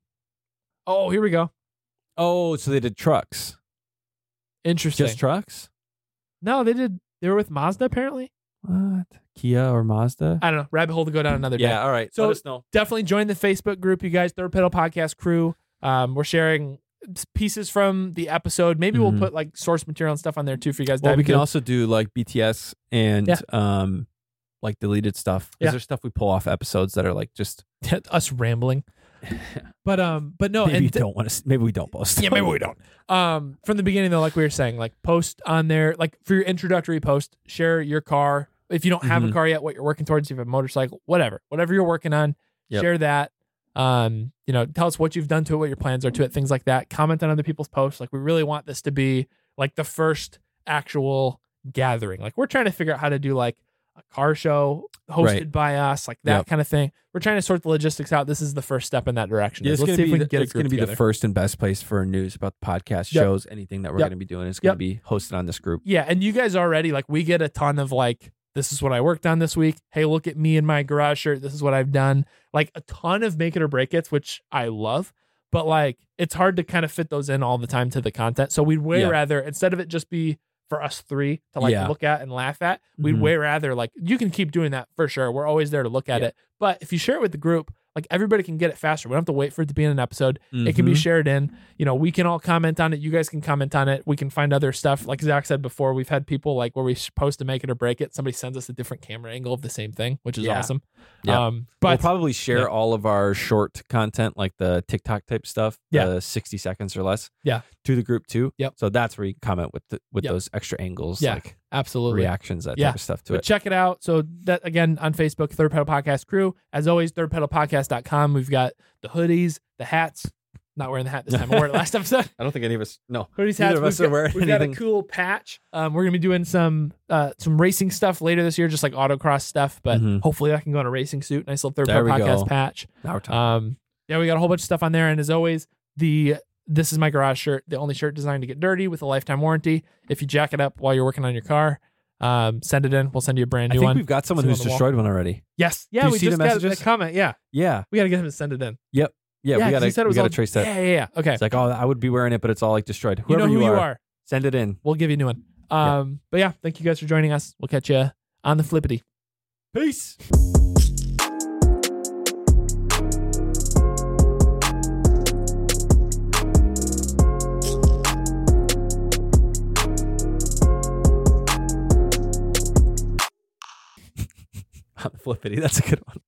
Oh, here we go. Oh, so they did trucks. Interesting. Just trucks? No, they did. They were with Mazda apparently. What? Kia or Mazda? I don't know. Rabbit hole to go down another day. Yeah, all right. So- Let us know. Definitely join the Facebook group, you guys. Third Pedal Podcast crew. Um, we're sharing pieces from the episode. Maybe Mhm. we'll put like source material and stuff on there too for you guys. to Well, dive we can into. also do like B T S and Yeah. um, like deleted stuff. Yeah. Is there stuff we pull off episodes that are like just us rambling. But um, but no, maybe and you don't want to? Maybe we don't post. yeah, maybe we don't. Um, from the beginning though, like we were saying, like post on there, like for your introductory post, share your car. If you don't have a Mhm. car yet, what you're working towards, if you have a motorcycle, whatever, whatever you're working on, Yep. share that. Um, you know, tell us what you've done to it, what your plans are to it, things like that. Comment on other people's posts. Like we really want this to be like the first actual gathering. Like we're trying to figure out how to do like a car show hosted Right. by us, like that Yep. kind of thing. We're trying to sort the logistics out. This is the first step in that direction. Yeah, it's Let's gonna see be if we can the, get a it's group gonna be together. the first and best place for news about the podcast Yep. shows, anything that we're Yep. gonna be doing is gonna Yep. be hosted on this group. Yeah, and you guys already like we get a ton of like this is what I worked on this week. Hey, look at me in my garage shirt. This is what I've done. Like a ton of make it or break it's, which I love. But like it's hard to kind of fit those in all the time to the content. So we'd way Yeah. rather instead of it just be for us three to like Yeah. look at and laugh at, we'd Mhm. way rather like you can keep doing that for sure. We're always there to look at Yeah. it. But if you share it with the group, like everybody can get it faster. We don't have to wait for it to be in an episode. It can be Mhm. shared in. You know, we can all comment on it. You guys can comment on it. We can find other stuff. Like Zach said before, we've had people like where we post to make it or break it. Somebody sends us a different camera angle of the same thing, which is Yeah. awesome. Yeah. Um, We'll but probably share yeah. all of our short content, like the TikTok type stuff, Yeah. the sixty seconds or less, Yeah. to the group too. Yep. So that's where you comment with the, with Yep. those extra angles, Yeah. like absolutely. reactions, that Yeah. type of stuff to But it. check it out. So that again on Facebook, Third Pedal Podcast crew. As always, third pedal podcast dot com. We've got the hoodies, the hats. Not wearing the hat this time. I wore it last episode. I don't think any of us. No. Hoodies, Neither hats. of us We've are got, wearing we've got a anything. cool patch. Um, we're gonna be doing some uh, some racing stuff later this year, just like autocross stuff. But Mhm. hopefully that can go in a racing suit. Nice little Third There Pedal we Podcast go. patch. Now we're talking. Um, yeah, we got a whole bunch of stuff on there. And as always, the This Is My Garage shirt, the only shirt designed to get dirty with a lifetime warranty. If you jack it up while you're working on your car, um, send it in. We'll send you a brand I new think one. we've got someone See who's on the wall. destroyed one already. Yes. Yeah, Do you we see just the got a messages? comment. Yeah. Yeah. We got to get him to send it in. Yep. Yeah. we 'cause gotta, he said it we was gotta all- trace that. Yeah, yeah, yeah. Okay. It's like, oh, I would be wearing it, but it's all like destroyed. You Whoever know who you, you are, are. send it in. We'll give you a new one. Um, But yeah, thank you guys for joining us. We'll catch you on the flippity. Peace. On the flippity. That's a good one.